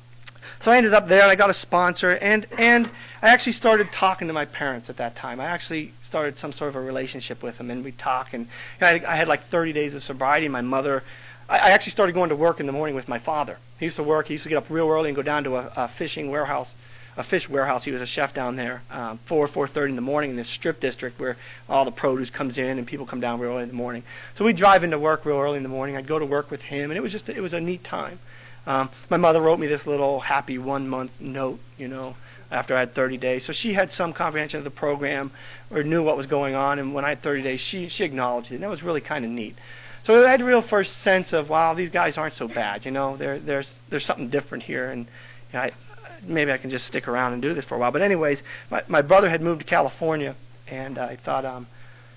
so I ended up there, and I got a sponsor, and and I actually started talking to my parents at that time. I actually started some sort of a relationship with them, and we'd talk. And you know, I, I had like thirty days of sobriety. My mother, I, I actually started going to work in the morning with my father. He used to work. He used to get up real early and go down to a, a fishing warehouse, a fish warehouse. He was a chef down there, um, four, four thirty in the morning in this strip district where all the produce comes in and people come down real early in the morning. So we'd drive into work real early in the morning. I'd go to work with him, and it was just it was a neat time. Um, my mother wrote me this little happy one-month note, you know, after I had thirty days. So she had some comprehension of the program or knew what was going on. And when I had thirty days, she she acknowledged it. And that was really kind of neat. So I had a real first sense of, wow, these guys aren't so bad. You know, there, there's there's something different here. And you know, I, maybe I can just stick around and do this for a while. But anyways, my, my brother had moved to California. And I thought, um,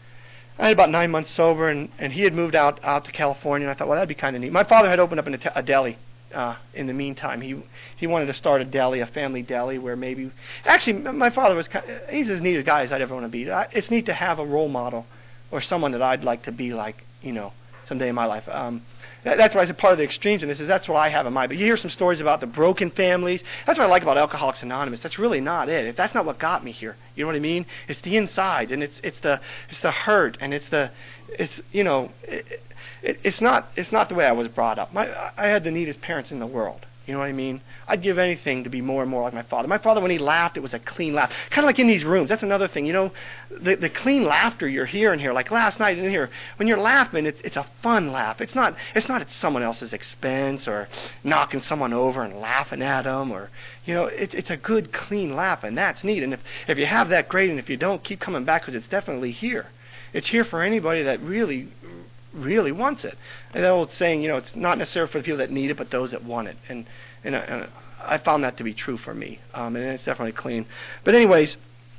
I had about nine months sober. And, and he had moved out, out to California. And I thought, well, that'd be kind of neat. My father had opened up an, a deli. Uh, in the meantime, he he wanted to start a deli, a family deli, where maybe actually my father was kind of, he's as neat a guy as I'd ever want to be. I, it's neat to have a role model or someone that I'd like to be like, you know, someday in my life. Um, that, that's why I said part of the extremes in this is that's what I have in mind. But you hear some stories about the broken families. That's what I like about Alcoholics Anonymous. That's really not it. If that's not what got me here, you know what I mean? It's the inside, and it's it's the it's the hurt, and it's the it's you know. It, It, it's not it's not the way I was brought up. My, I had the neatest parents in the world. You know what I mean? I'd give anything to be more and more like my father. My father, when he laughed, it was a clean laugh. Kind of like in these rooms. That's another thing. You know, the the clean laughter you're hearing here, like last night in here, when you're laughing, it's it's a fun laugh. It's not it's not at someone else's expense or knocking someone over and laughing at them, or you know, it's it's a good clean laugh, and that's neat. And if if you have that, great. And if you don't, keep coming back because it's definitely here. It's here for anybody that really. really wants it. And that old saying, you know, it's not necessarily for the people that need it, but those that want it. And and, uh, and I found that to be true for me. Um, and it's definitely clean. But anyways,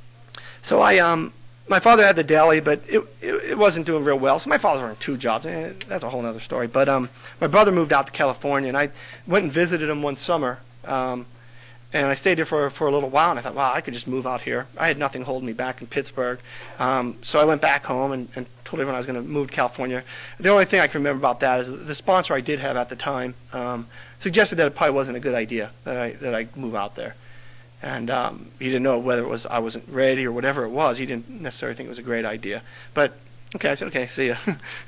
so I um my father had the deli, but it it, it wasn't doing real well. So my father worked two jobs. Eh, that's a whole other story. But um my brother moved out to California, and I went and visited him one summer. Um, And I stayed there for for a little while, and I thought, wow, I could just move out here. I had nothing holding me back in Pittsburgh. Um, so I went back home and, and told everyone I was going to move to California. The only thing I can remember about that is the sponsor I did have at the time um, suggested that it probably wasn't a good idea that I that I move out there. And um, he didn't know whether it was I wasn't ready or whatever it was. He didn't necessarily think it was a great idea. But, okay, I said, okay, see ya.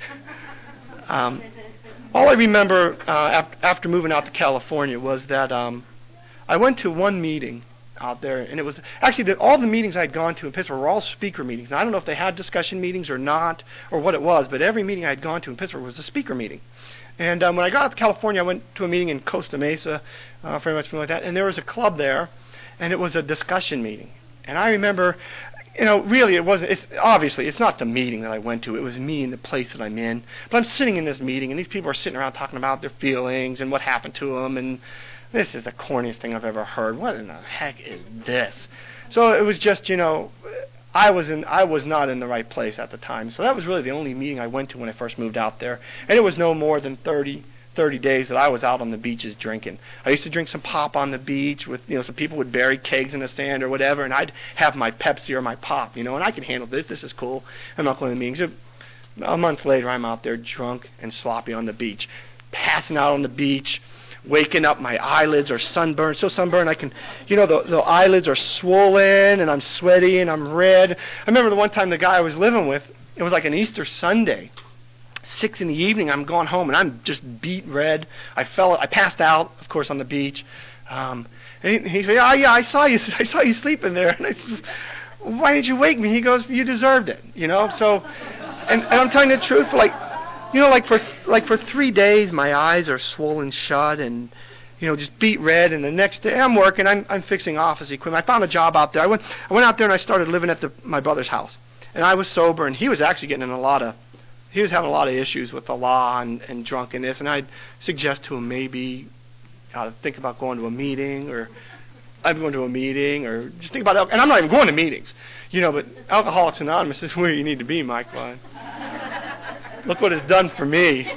um, all I remember uh, after, after moving out to California was that um, I went to one meeting out there, and it was actually the, all the meetings I had gone to in Pittsburgh were all speaker meetings. Now, I don't know if they had discussion meetings or not, or what it was, but every meeting I had gone to in Pittsburgh was a speaker meeting. And um, when I got out to California, I went to a meeting in Costa Mesa, uh, very much familiar with that, and there was a club there, and it was a discussion meeting. And I remember, you know, really it wasn't, it's, obviously, it's not the meeting that I went to. It was me and the place that I'm in. But I'm sitting in this meeting, and these people are sitting around talking about their feelings and what happened to them, and this is the corniest thing I've ever heard. What in the heck is this? So it was just, you know, I was in, I was not in the right place at the time. So that was really the only meeting I went to when I first moved out there. And it was no more than thirty, thirty days that I was out on the beaches drinking. I used to drink some pop on the beach with, you know, some people would bury kegs in the sand or whatever, and I'd have my Pepsi or my pop, you know, and I can handle this. This is cool. I'm not going to the meetings. A month later, I'm out there drunk and sloppy on the beach, passing out on the beach, waking up, my eyelids are sunburned, so sunburned I can, you know, the, the eyelids are swollen, and I'm sweaty, and I'm red. I remember the one time the guy I was living with, it was like an Easter Sunday, six in the evening, I'm going home, and I'm just beet red. I fell, I passed out, of course, on the beach. Um, and he, he said, "Oh yeah, I saw you, I saw you sleeping there." And I said, why did you wake me? He goes, you deserved it, you know. So, and, and I'm telling you the truth, like, you know, like for like for three days, my eyes are swollen shut and, you know, just beat red. And the next day, I'm working, I'm I'm fixing office equipment. I found a job out there. I went I went out there and I started living at the my brother's house. And I was sober, and he was actually getting in a lot of, he was having a lot of issues with the law and, and drunkenness. And I'd suggest to him maybe uh, think about going to a meeting, or I'm going to a meeting, or just think about, and I'm not even going to meetings, you know, but Alcoholics Anonymous is where you need to be, Mike. Well, look what it's done for me.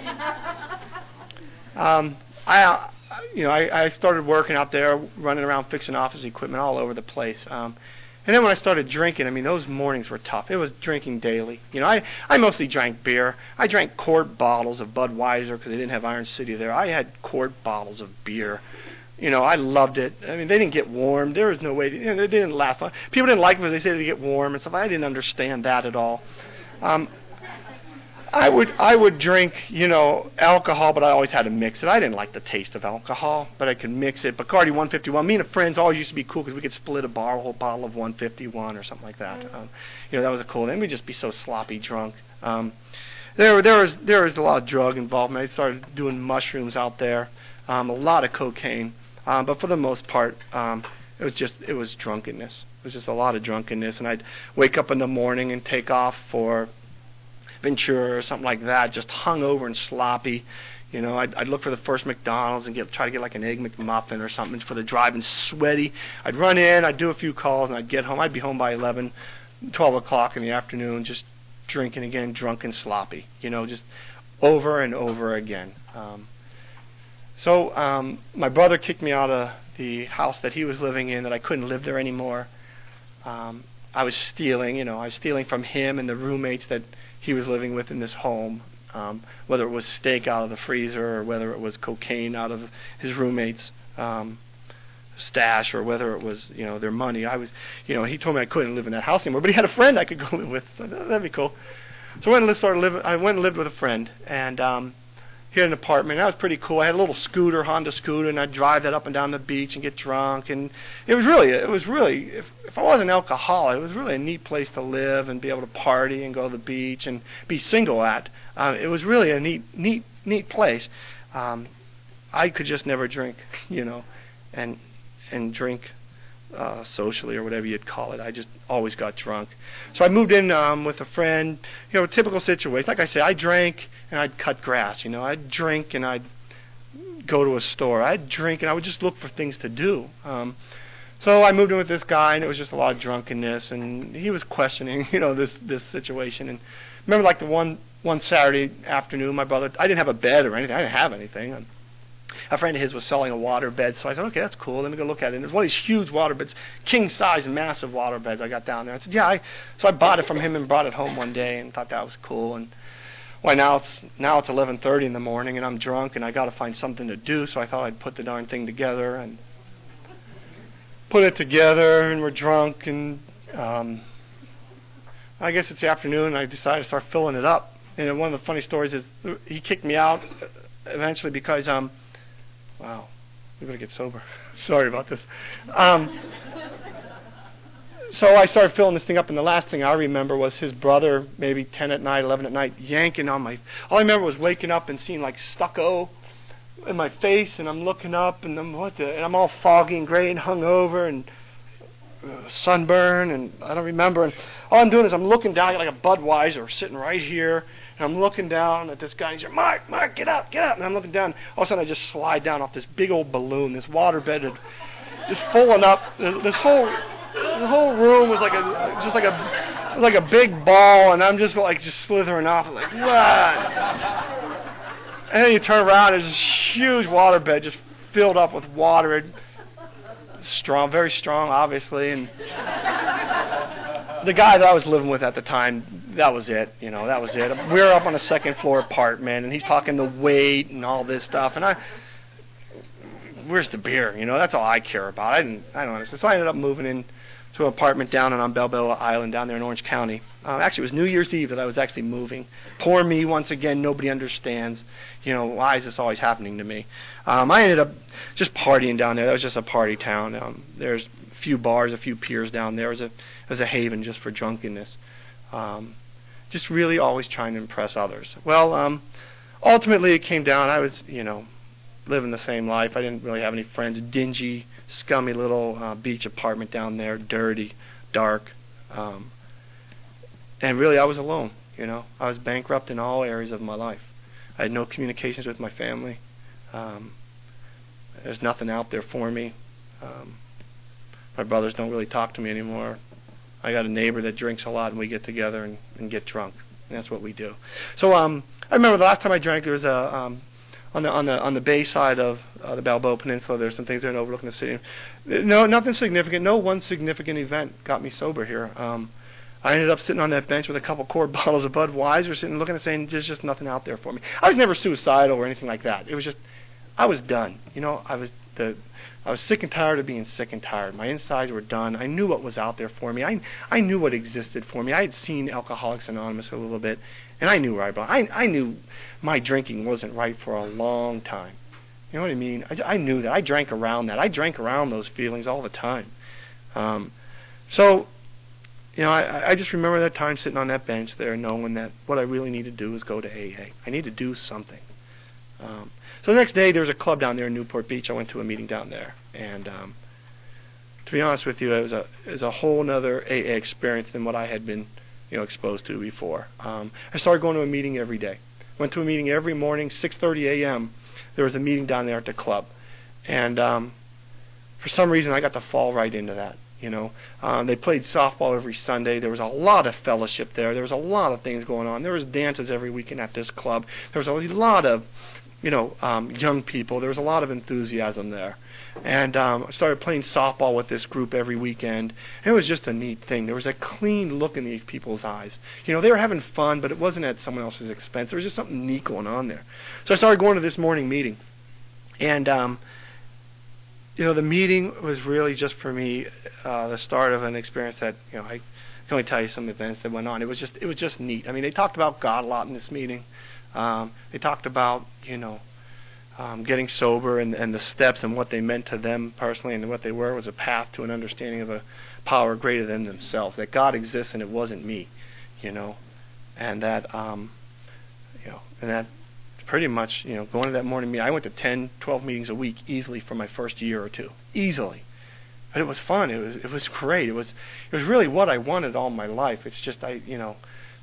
Um, I, you know, I, I started working out there, running around fixing office equipment all over the place. Um, and then when I started drinking, I mean, those mornings were tough. It was drinking daily. You know, I, I mostly drank beer. I drank quart bottles of Budweiser because they didn't have Iron City there. I had quart bottles of beer. You know, I loved it. I mean, they didn't get warm. There was no way. To, you know, they didn't last long. People didn't like it when they said they get warm and stuff. I didn't understand that at all. Um, I would I would drink, you know, alcohol, but I always had to mix it. I didn't like the taste of alcohol, but I could mix it. Bacardi one fifty-one. Me and the friends always used to be cool because we could split a bar, a whole bottle of one fifty-one or something like that. Um, you know, that was a cool thing. We'd just be so sloppy drunk. Um, there there was there was a lot of drug involvement. I started doing mushrooms out there, um, a lot of cocaine, um, but for the most part, um, it was just it was drunkenness. It was just a lot of drunkenness, and I'd wake up in the morning and take off for Ventura or something like that, just hungover and sloppy. You know, I'd, I'd look for the first McDonald's and get try to get like an egg McMuffin or something for the drive, and sweaty. I'd run in, I'd do a few calls, and I'd get home. I'd be home by eleven, twelve o'clock in the afternoon, just drinking again, drunk and sloppy. You know, just over and over again. Um, so um, my brother kicked me out of the house that he was living in, that I couldn't live there anymore. Um, I was stealing, you know, I was stealing from him and the roommates that he was living with in this home, um, whether it was steak out of the freezer or whether it was cocaine out of his roommates' um, stash, or whether it was, you know, their money. I was, you know, he told me I couldn't live in that house anymore, but he had a friend I could go live with, so that'd be cool. So I went and started living. I went and lived with a friend, and um, he had an apartment. That was pretty cool. I had a little scooter, Honda scooter, and I'd drive that up and down the beach and get drunk. And it was really, it was really, if, if I wasn't an alcoholic, it was really a neat place to live and be able to party and go to the beach and be single at. Uh, it was really a neat, neat, neat place. Um, I could just never drink, you know, and and drink uh, socially or whatever you'd call it. I just always got drunk. So I moved in um, with a friend. You know, a typical situation. Like I said, I drank and I'd cut grass. You know, I'd drink and I'd go to a store. I'd drink and I would just look for things to do. Um, so I moved in with this guy, and it was just a lot of drunkenness, and he was questioning, you know, this this situation. And remember, like the one one Saturday afternoon, my brother, I didn't have a bed or anything. I didn't have anything. And a friend of his was selling a water bed, so I said, okay, that's cool. Let me go look at it. And there's one of these huge water beds, king size, massive water beds. I got down there. I said, yeah. I, so I bought it from him and brought it home one day and thought that was cool. And well, now it's now it's eleven thirty in the morning, and I'm drunk, and I got to find something to do. So I thought I'd put the darn thing together and put it together, and we're drunk, and um, I guess it's the afternoon, and I decided to start filling it up. And one of the funny stories is he kicked me out eventually because um. Wow, we better get sober. Sorry about this. Um, so I started filling this thing up, and the last thing I remember was his brother, maybe ten at night, eleven at night, yanking on my... All I remember was waking up and seeing like stucco in my face, and I'm looking up, and I'm what the, and I'm all foggy and gray and hungover and uh, sunburn, and I don't remember. And all I'm doing is I'm looking down, I got like a Budweiser sitting right here. And I'm looking down at this guy, and he's like, Mark, Mark, get up, get up. And I'm looking down. All of a sudden, I just slide down off this big old balloon, this water bed, had just filling up. This whole, the whole room was like a, just like a, like a big ball, and I'm just like just slithering off, like what? And then you turn around, there's this huge water bed just filled up with water, strong, very strong, obviously, and the guy that I was living with at the time, that was it, you know, that was it. We were up on a second floor apartment, and he's talking the weight and all this stuff, and I, where's the beer, you know, that's all I care about. I didn't, I don't understand. So I ended up moving in to an apartment down on Balboa Island down there in Orange County. Uh, actually, it was New Year's Eve that I was actually moving. Poor me, once again, nobody understands. You know, why is this always happening to me? Um, I ended up just partying down there. That was just a party town. Um, there's a few bars, a few piers down there. It was a, it was a haven just for drunkenness. Um, just really always trying to impress others. Well, um, ultimately it came down. I was, you know, living the same life. I didn't really have any friends. Dingy, scummy little uh, beach apartment down there, dirty, dark, um, and really I was alone. You know, I was bankrupt in all areas of my life. I had no communications with my family. Um, there's nothing out there for me. Um, my brothers don't really talk to me anymore. I got a neighbor that drinks a lot, and we get together and, and get drunk. And that's what we do. So um, I remember the last time I drank, there was a um, on the on the on the bay side of uh, the Balboa Peninsula. There's some things there overlooking the city. No, nothing significant. No one significant event got me sober here. Um, I ended up sitting on that bench with a couple quart bottles of Budweiser, sitting looking and saying, "There's just nothing out there for me." I was never suicidal or anything like that. It was just, I was done. You know, I was the, I was sick and tired of being sick and tired. My insides were done. I knew what was out there for me. I I knew what existed for me. I had seen Alcoholics Anonymous a little bit, and I knew where I belonged. I I knew my drinking wasn't right for a long time. You know what I mean? I, I knew that. I drank around that. I drank around those feelings all the time. Um, so. You know, I, I just remember that time sitting on that bench there, knowing that what I really need to do is go to A A. I need to do something. Um, so the next day, there was a club down there in Newport Beach. I went to a meeting down there, and um, to be honest with you, it was a it was a whole other A A experience than what I had been, you know, exposed to before. Um, I started going to a meeting every day. Went to a meeting every morning, six thirty a.m. There was a meeting down there at the club, and um, for some reason, I got to fall right into that. You know, um, they played softball every Sunday. There was a lot of fellowship there. There was a lot of things going on. There was dances every weekend at this club. There was a lot of, you know, um, young people. There was a lot of enthusiasm there. And um, I started playing softball with this group every weekend. And it was just a neat thing. There was a clean look in these people's eyes. You know, they were having fun, but it wasn't at someone else's expense. There was just something neat going on there. So I started going to this morning meeting. And um, you know, the meeting was really just for me uh, the start of an experience that, you know, I can only tell you some events that went on. It was just, it was just neat. I mean, they talked about God a lot in this meeting. Um, they talked about, you know, um, getting sober and, and the steps and what they meant to them personally, and what they were was a path to an understanding of a power greater than themselves. That God exists and it wasn't me, you know, and that, um, you know, and that. Pretty much, you know, going to that morning meeting. I went to ten, twelve meetings a week easily for my first year or two, easily. But it was fun. It was, it was great. It was, it was really what I wanted all my life. It's just I, you know,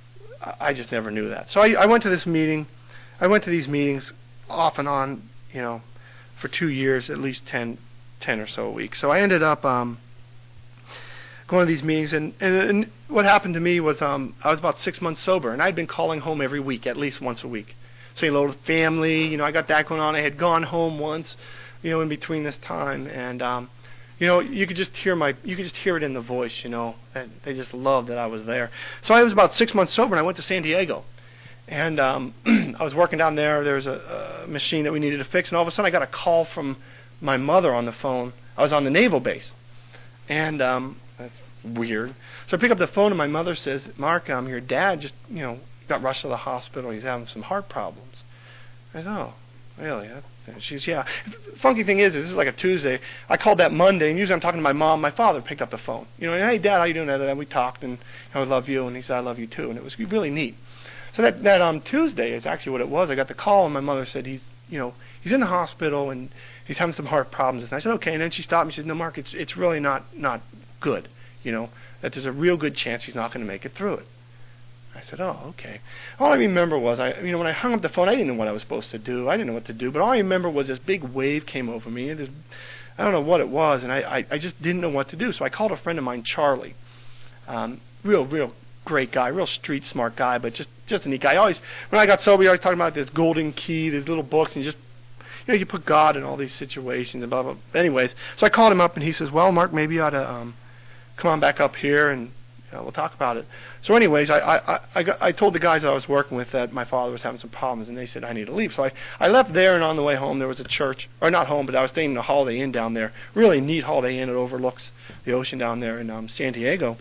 I just never knew that. So I, I went to this meeting. I went to these meetings off and on, you know, for two years, at least ten, ten or so a week. So I ended up um, going to these meetings, and, and, and what happened to me was um, I was about six months sober, and I'd been calling home every week, at least once a week. Saying hello to family, you know, I got that going on. I had gone home once, you know, in between this time, and um, you know, you could just hear my, you could just hear it in the voice, you know, that they just loved that I was there. So I was about six months sober, and I went to San Diego, and um, I was working down there. There was a, a machine that we needed to fix, and all of a sudden I got a call from my mother on the phone. I was on the naval base, and um, that's weird. So I pick up the phone, and my mother says, "Mark, um, your dad just, you know, got rushed to the hospital. He's having some heart problems." I said, "Oh, really?" She's, "Yeah." Funky thing is, is this is like a Tuesday. I called that Monday, and usually I'm talking to my mom. My father picked up the phone. You know, and, "Hey, Dad, how you doing?" And we talked, and I love you, and he said, "I love you too," and it was really neat. So that that um Tuesday is actually what it was. I got the call, and my mother said he's, you know, he's in the hospital and he's having some heart problems. And I said, "Okay." And then she stopped me. She said, "No, Mark, it's it's really not not good. You know, that there's a real good chance he's not going to make it through it." I said, "Oh, okay." All I remember was, I, you know, when I hung up the phone, I didn't know what I was supposed to do. I didn't know what to do. But all I remember was this big wave came over me. And this, I don't know what it was, and I, I, I just didn't know what to do. So I called a friend of mine, Charlie. Um, real, real great guy, real street smart guy, but just, just a neat guy. I always, when I got sober, I was talking about this golden key, these little books, and you just, you know, you put God in all these situations and blah, blah, blah. Anyways, so I called him up, and he says, "Well, Mark, maybe you ought to um, come on back up here and Uh, we'll talk about it. So anyways, I, I, I, got, I told the guys I was working with that my father was having some problems, and they said I need to leave. So I, I left there, and on the way home there was a church, or not home, but I was staying in a Holiday Inn down there. Really neat Holiday Inn. It overlooks the ocean down there in um, San Diego.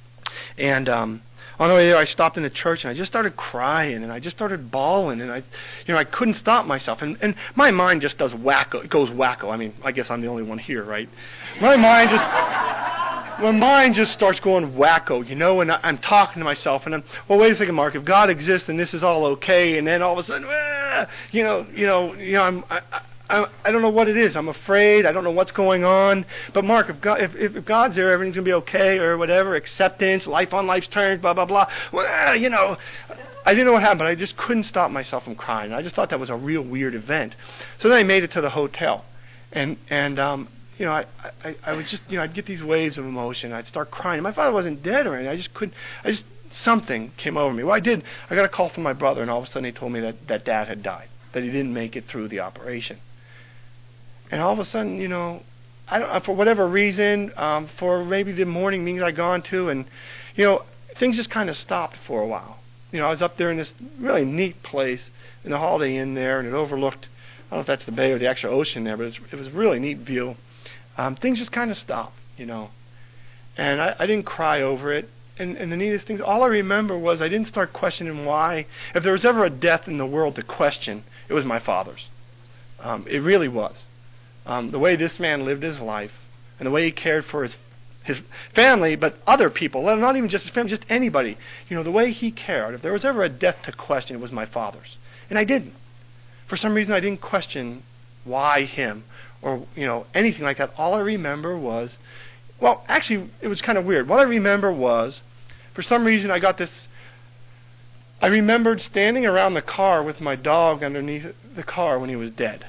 And um, on the way there, I stopped in the church, and I just started crying, and I just started bawling, and I, you know, I couldn't stop myself. And, and my mind just does wacko, it goes wacko. I mean, I guess I'm the only one here, right? My mind just... My mind just starts going wacko, you know, and I, I'm talking to myself, and I'm, well, wait a second, Mark, if God exists and this is all okay, and then all of a sudden, ah, you know, you know, you know, I'm, I, I, I don't know what it is. I'm afraid. I don't know what's going on. But Mark, if God, if, if God's there, everything's gonna be okay, or whatever. Acceptance, life on life's terms, blah blah blah. Well, ah, you know, I didn't know what happened, but I just couldn't stop myself from crying. I just thought that was a real weird event. So then I made it to the hotel, and and um. You know, I, I, I was just, you know, I'd get these waves of emotion. I'd start crying. My father wasn't dead or anything. I just couldn't, I just, something came over me. Well, I did, I got a call from my brother, and all of a sudden he told me that, that Dad had died, that he didn't make it through the operation. And all of a sudden, you know, I don't, for whatever reason, um, for maybe the morning meetings I'd gone to, and, you know, things just kind of stopped for a while. You know, I was up there in this really neat place, in the Holiday Inn there, and it overlooked, I don't know if that's the bay or the actual ocean there, but it was, it was a really neat view. Um, things just kind of stopped, you know, and I, I didn't cry over it. And, and the neatest thing, all I remember was I didn't start questioning why. If there was ever a death in the world to question, it was my father's. Um, it really was. Um, the way this man lived his life, and the way he cared for his his family, but other people, not even just his family, just anybody. You know, the way he cared. If there was ever a death to question, it was my father's, and I didn't. For some reason, I didn't question why him. Or, you know, anything like that. All I remember was, well, actually, it was kind of weird. What I remember was, for some reason, I got this, I remembered standing around the car with my dog underneath the car when he was dead.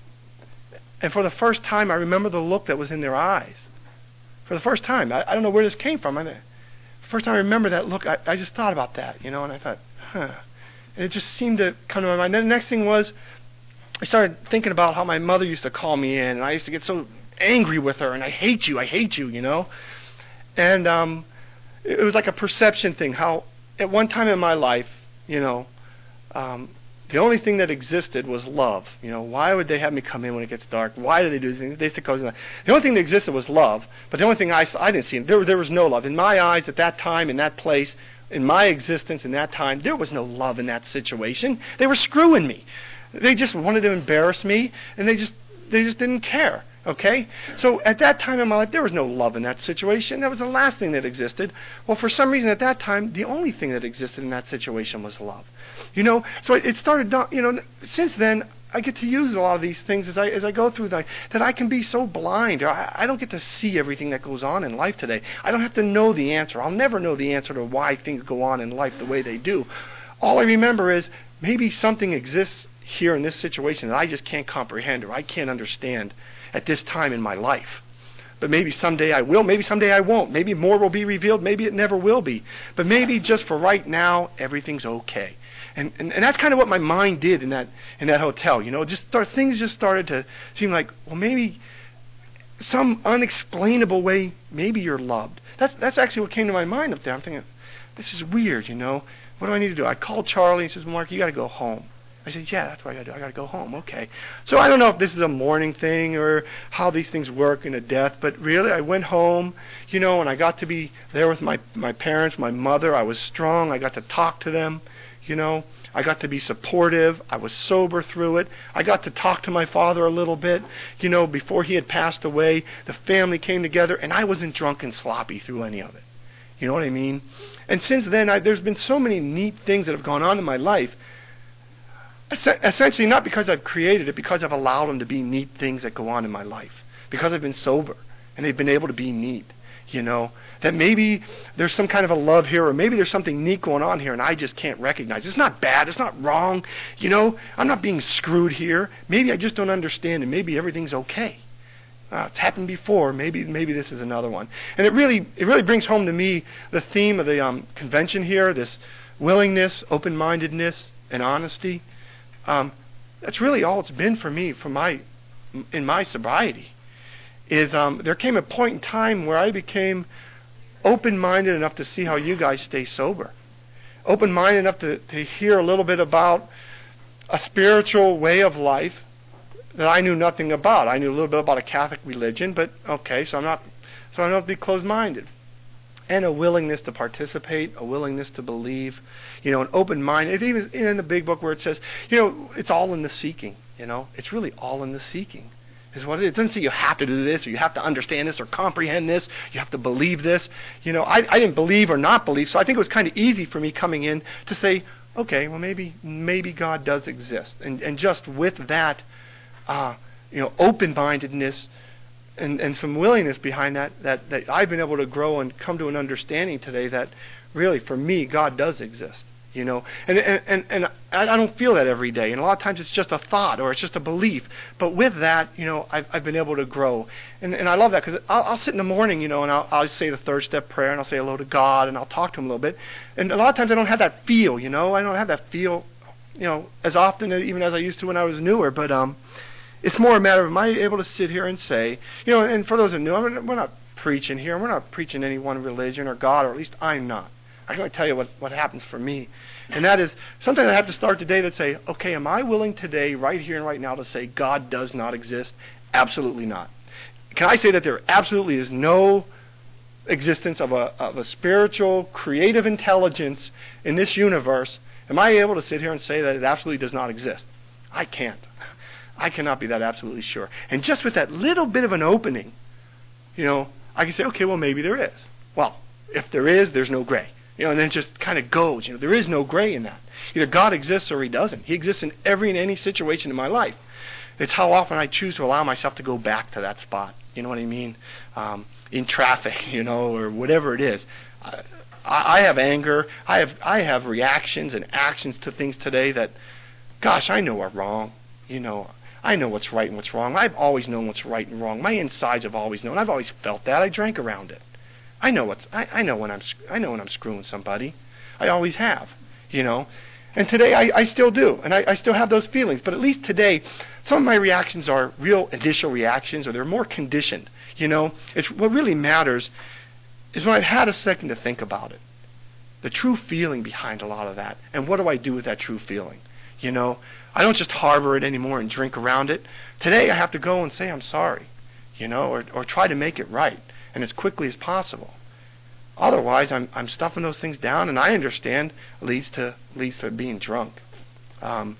And for the first time, I remember the look that was in their eyes. For the first time. I, I don't know where this came from. I, the first time I remember that look, I, I just thought about that, you know, and I thought, huh. And it just seemed to come to my mind. Then the next thing was, I started thinking about how my mother used to call me in, and I used to get so angry with her, and I hate you, I hate you, you know. And um, it was like a perception thing, how at one time in my life, you know, um, the only thing that existed was love. You know, why would they have me come in when it gets dark? Why do they do these things? They used to cause the only thing that existed was love, but the only thing I, I didn't see, there, there was no love. In my eyes, at that time, in that place, in my existence, in that time, there was no love in that situation. They were screwing me. They just wanted to embarrass me, and they just they just didn't care, okay? So at that time in my life, there was no love in that situation. That was the last thing that existed. Well, for some reason at that time, the only thing that existed in that situation was love. You know, so it started, you know, since then, I get to use a lot of these things as I as I go through that, that I can be so blind. I, I don't get to see everything that goes on in life today. I don't have to know the answer. I'll never know the answer to why things go on in life the way they do. All I remember is maybe something exists here in this situation that I just can't comprehend or I can't understand at this time in my life. But maybe someday I will, maybe someday I won't. Maybe more will be revealed, maybe it never will be. But maybe just for right now, everything's okay. And and, and that's kind of what my mind did in that in that hotel. You know, just start, things just started to seem like, well, maybe some unexplainable way, maybe you're loved. That's that's actually what came to my mind up there. I'm thinking, this is weird, you know. What do I need to do? I called Charlie and he says, Mark, you got to go home. I said, yeah, that's what I got to do. I got to go home. Okay. So I don't know if this is a morning thing or how these things work in a death, but really I went home, you know, and I got to be there with my, my parents, my mother. I was strong. I got to talk to them, you know. I got to be supportive. I was sober through it. I got to talk to my father a little bit, you know, before he had passed away. The family came together, and I wasn't drunk and sloppy through any of it. You know what I mean? And since then, I, there's been so many neat things that have gone on in my life. Essentially, not because I've created it, because I've allowed them to be neat things that go on in my life. Because I've been sober, and they've been able to be neat, you know. That maybe there's some kind of a love here, or maybe there's something neat going on here, and I just can't recognize. It's not bad, it's not wrong, you know. I'm not being screwed here. Maybe I just don't understand, and maybe everything's okay. Uh, it's happened before. Maybe maybe this is another one. And it really it really brings home to me the theme of the um, convention here, this willingness, open-mindedness, and honesty. Um, that's really all it's been for me for my in my sobriety. Is um, there came a point in time where I became open-minded enough to see how you guys stay sober. Open-minded enough to, to hear a little bit about a spiritual way of life that I knew nothing about. I knew a little bit about a Catholic religion, but okay, so I'm not, so I'm not to be closed-minded. And a willingness to participate, a willingness to believe, you know, an open mind. It's even in the big book where it says, you know, it's all in the seeking, you know. It's really all in the seeking is what it is. It doesn't say you have to do this or you have to understand this or comprehend this. You have to believe this. You know, I, I didn't believe or not believe, so I think it was kind of easy for me coming in to say, okay, well, maybe maybe God does exist. And, and just with that, uh, you know, open-mindedness, And, and some willingness behind that, that, that I've been able to grow and come to an understanding today that really, for me, God does exist. You know, and and, and, and I, I don't feel that every day. And a lot of times it's just a thought or it's just a belief. But with that, you know, I've, I've been able to grow. And, and I love that because I'll, I'll sit in the morning, you know, and I'll, I'll say the third step prayer and I'll say hello to God and I'll talk to Him a little bit. And a lot of times I don't have that feel, you know. I don't have that feel, you know, as often even as I used to when I was newer. But um. It's more a matter of, am I able to sit here and say, you know, and for those who know, I mean, we're not preaching here. We're not preaching any one religion or God, or at least I'm not. I can only tell you what, what happens for me. And that is, sometimes I have to start the day to say, okay, am I willing today, right here and right now, to say God does not exist? Absolutely not. Can I say that there absolutely is no existence of a, of a spiritual, creative intelligence in this universe? Am I able to sit here and say that it absolutely does not exist? I can't. I cannot be that absolutely sure. And just with that little bit of an opening, you know, I can say, okay, well, maybe there is. Well, if there is, there's no gray. You know, and then it just kind of goes. You know, there is no gray in that. Either God exists or He doesn't. He exists in every and any situation in my life. It's how often I choose to allow myself to go back to that spot. You know what I mean? Um, in traffic, you know, or whatever it is. I, I have anger. I have I have reactions and actions to things today that, gosh, I know are wrong. You know, I know what's right and what's wrong. I've always known what's right and wrong. My insides have always known. I've always felt that. I drank around it. I know what's. I, I know when I'm. I know when I'm screwing somebody. I always have. You know, and today I, I still do, and I, I still have those feelings. But at least today, some of my reactions are real initial reactions, or they're more conditioned. You know, it's what really matters is when I've had a second to think about it, the true feeling behind a lot of that, and what do I do with that true feeling? You know, I don't just harbor it anymore and drink around it. Today I have to go and say I'm sorry, you know, or, or try to make it right, and as quickly as possible. Otherwise, I'm I'm stuffing those things down, and I understand leads to leads to being drunk. Um,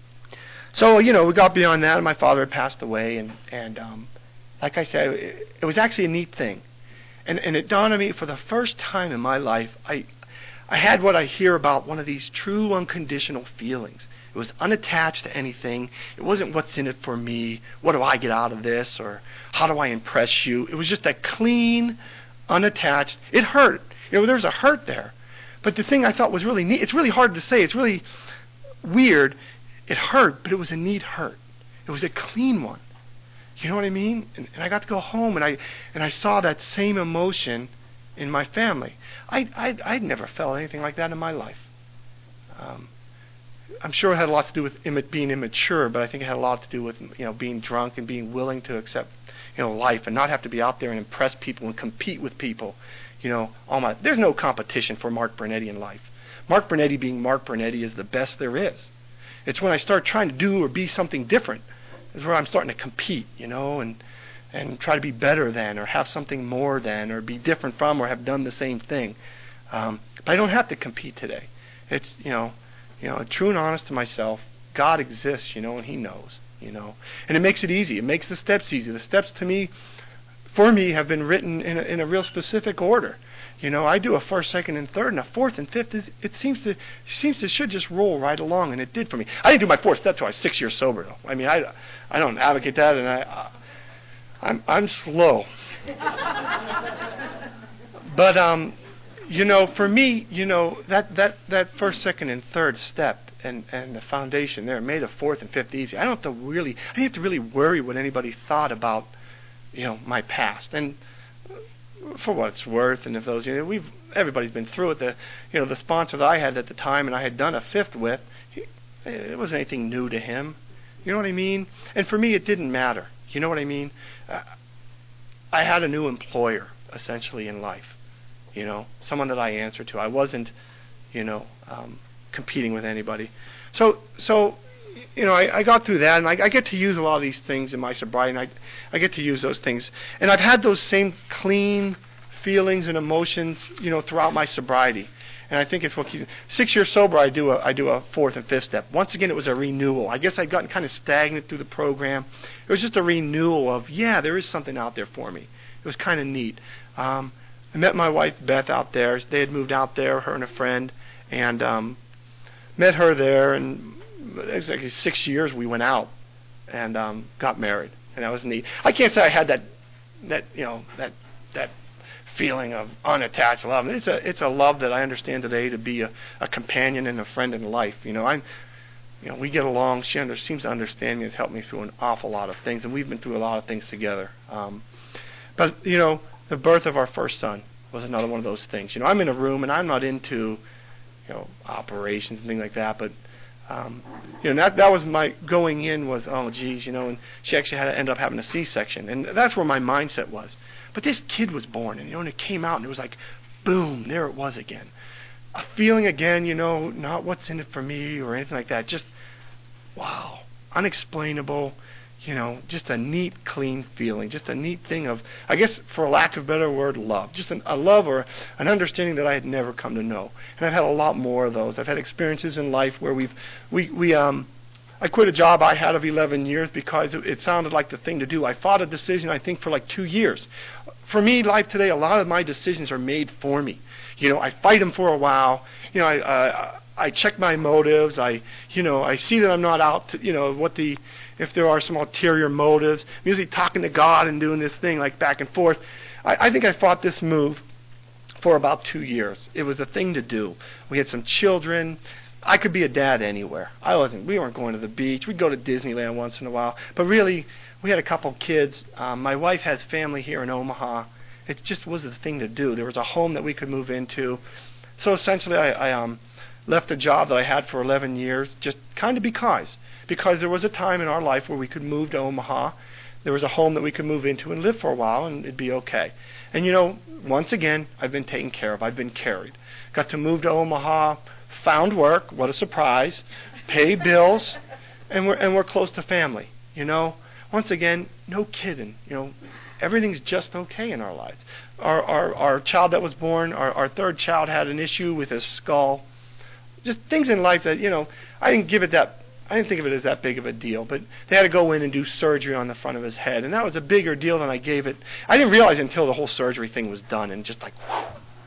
so you know, we got beyond that, and my father had passed away, and and um, like I said, it, it was actually a neat thing, and and it dawned on me for the first time in my life, I I had what I hear about one of these true unconditional feelings. It was unattached to anything. It wasn't what's in it for me, what do I get out of this, or how do I impress you. It was just that clean, unattached. It hurt. You know, there was a hurt there. But the thing I thought was really neat, it's really hard to say, it's really weird. It hurt, but it was a neat hurt. It was a clean one. You know what I mean? And, and I got to go home, and I and I saw that same emotion in my family. I I'd, I'd never felt anything like that in my life. Um, I'm sure it had a lot to do with Im- being immature, but I think it had a lot to do with, you know, being drunk and being willing to accept, you know, life and not have to be out there and impress people and compete with people. You know, all my there's no competition for Mark Bernetti in life. Mark Bernetti being Mark Bernetti is the best there is. It's when I start trying to do or be something different is where I'm starting to compete, you know, and and try to be better than, or have something more than, or be different from, or have done the same thing. Um, but I don't have to compete today. It's, you know, you know, true and honest to myself. God exists, you know, and He knows, you know, and it makes it easy. It makes the steps easy. The steps to me, for me, have been written in a, in a real specific order. You know, I do a first, second, and third, and a fourth and fifth is it seems to seems to should just roll right along, and it did for me. I didn't do my fourth step till I was six years sober, though. I mean, I I don't advocate that, and I. I I'm I'm slow. But um, you know, for me, you know, that, that, that first, second, and third step and, and the foundation there made the fourth and fifth easy. I don't have to really I didn't have to really worry what anybody thought about, you know, my past. And for what it's worth, and if those, you know, we've everybody's been through it. The you know, the sponsor that I had at the time and I had done a fifth with, he, it wasn't anything new to him. You know what I mean? And for me, it didn't matter. You know what I mean? Uh, I had a new employer, essentially, in life. you know, someone that I answered to. I wasn't, you know, um, competing with anybody. So, so, you know, I, I got through that, and I, I get to use a lot of these things in my sobriety, and I, I get to use those things. And I've had those same clean feelings and emotions, you know, throughout my sobriety. And I think it's what keeps six years sober. I do a I do a fourth and fifth step. Once again, it was a renewal. I guess I'd gotten kind of stagnant through the program. It was just a renewal of yeah, there is something out there for me. It was kind of neat. Um, I met my wife Beth out there. They had moved out there, her and a friend, and um, met her there. And it was like six years we went out and um, got married, and that was neat. I can't say I had that that you know that that. feeling of unattached love. It's a it's a love that I understand today to be a, a companion and a friend in life. You know, I'm, you know, we get along. She under, seems to understand me. Has helped me through an awful lot of things, and we've been through a lot of things together. Um, but you know, the birth of our first son was another one of those things. You know, I'm in a room and I'm not into, you know, operations and things like that, but. Um, you know, that that was my going in was oh geez, you know, and she actually had to end up having a C-section, and that's where my mindset was. But this kid was born, and you know, and it came out, and it was like, boom, there it was again, a feeling again, you know, not what's in it for me or anything like that, just wow, unexplainable, you know, just a neat, clean feeling, just a neat thing of, I guess, for lack of a better word, love, just an, a love or an understanding that I had never come to know, and I've had a lot more of those. I've had experiences in life where we've, we, we, um, I quit a job I had of eleven years because it, it sounded like the thing to do. I fought a decision, I think, for like two years. For me, life today, a lot of my decisions are made for me. You know, I fight them for a while. You know, I, uh, I check my motives. I, you know, I see that I'm not out to, you know, what the, if there are some ulterior motives. I'm usually talking to God and doing this thing like back and forth. I, I think I fought this move for about two years. It was the thing to do. We had some children. I could be a dad anywhere. I wasn't. We weren't going to the beach. We'd go to Disneyland once in a while. But really, we had a couple kids. Um, my wife has family here in Omaha. It just was the thing to do. There was a home that we could move into. So essentially, I, I um, left a job that I had for eleven years, just kind of because. Because there was a time in our life where we could move to Omaha. There was a home that we could move into and live for a while, and it'd be okay. And, you know, once again, I've been taken care of. I've been carried. Got to move to Omaha. Found work, what a surprise, pay bills, and we're and we're close to family. You know, once again, no kidding. You know, everything's just okay in our lives. Our our our child that was born, our our third child had an issue with his skull. Just things in life that you know, I didn't give it that. I didn't think of it as that big of a deal, but they had to go in and do surgery on the front of his head, and that was a bigger deal than I gave it. I didn't realize until the whole surgery thing was done, and just like, whew,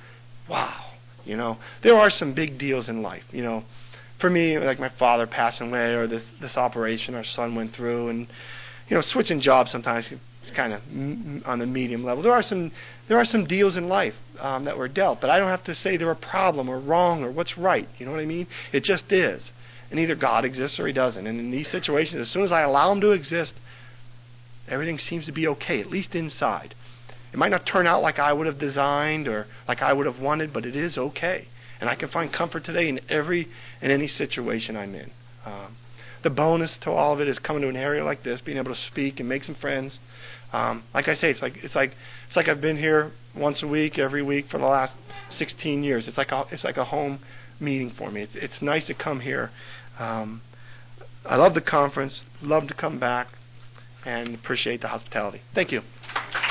wow. You know, there are some big deals in life. You know, for me, like my father passing away, or this this operation our son went through, and you know, switching jobs sometimes it's kind of m- on a medium level. There are some there are some deals in life um, that were dealt, but I don't have to say they're a problem or wrong or what's right. You know what I mean? It just is, and either God exists or He doesn't. And in these situations, as soon as I allow Him to exist, everything seems to be okay, at least inside. It might not turn out like I would have designed or like I would have wanted, but it is okay. And I can find comfort today in every in any situation I'm in. Um, the bonus to all of it is coming to an area like this, being able to speak and make some friends. Um, like I say, it's like it's like it's like I've been here once a week, every week for the last sixteen years. It's like a, it's like a home meeting for me. It's, it's nice to come here. Um, I love the conference. Love to come back, and appreciate the hospitality. Thank you.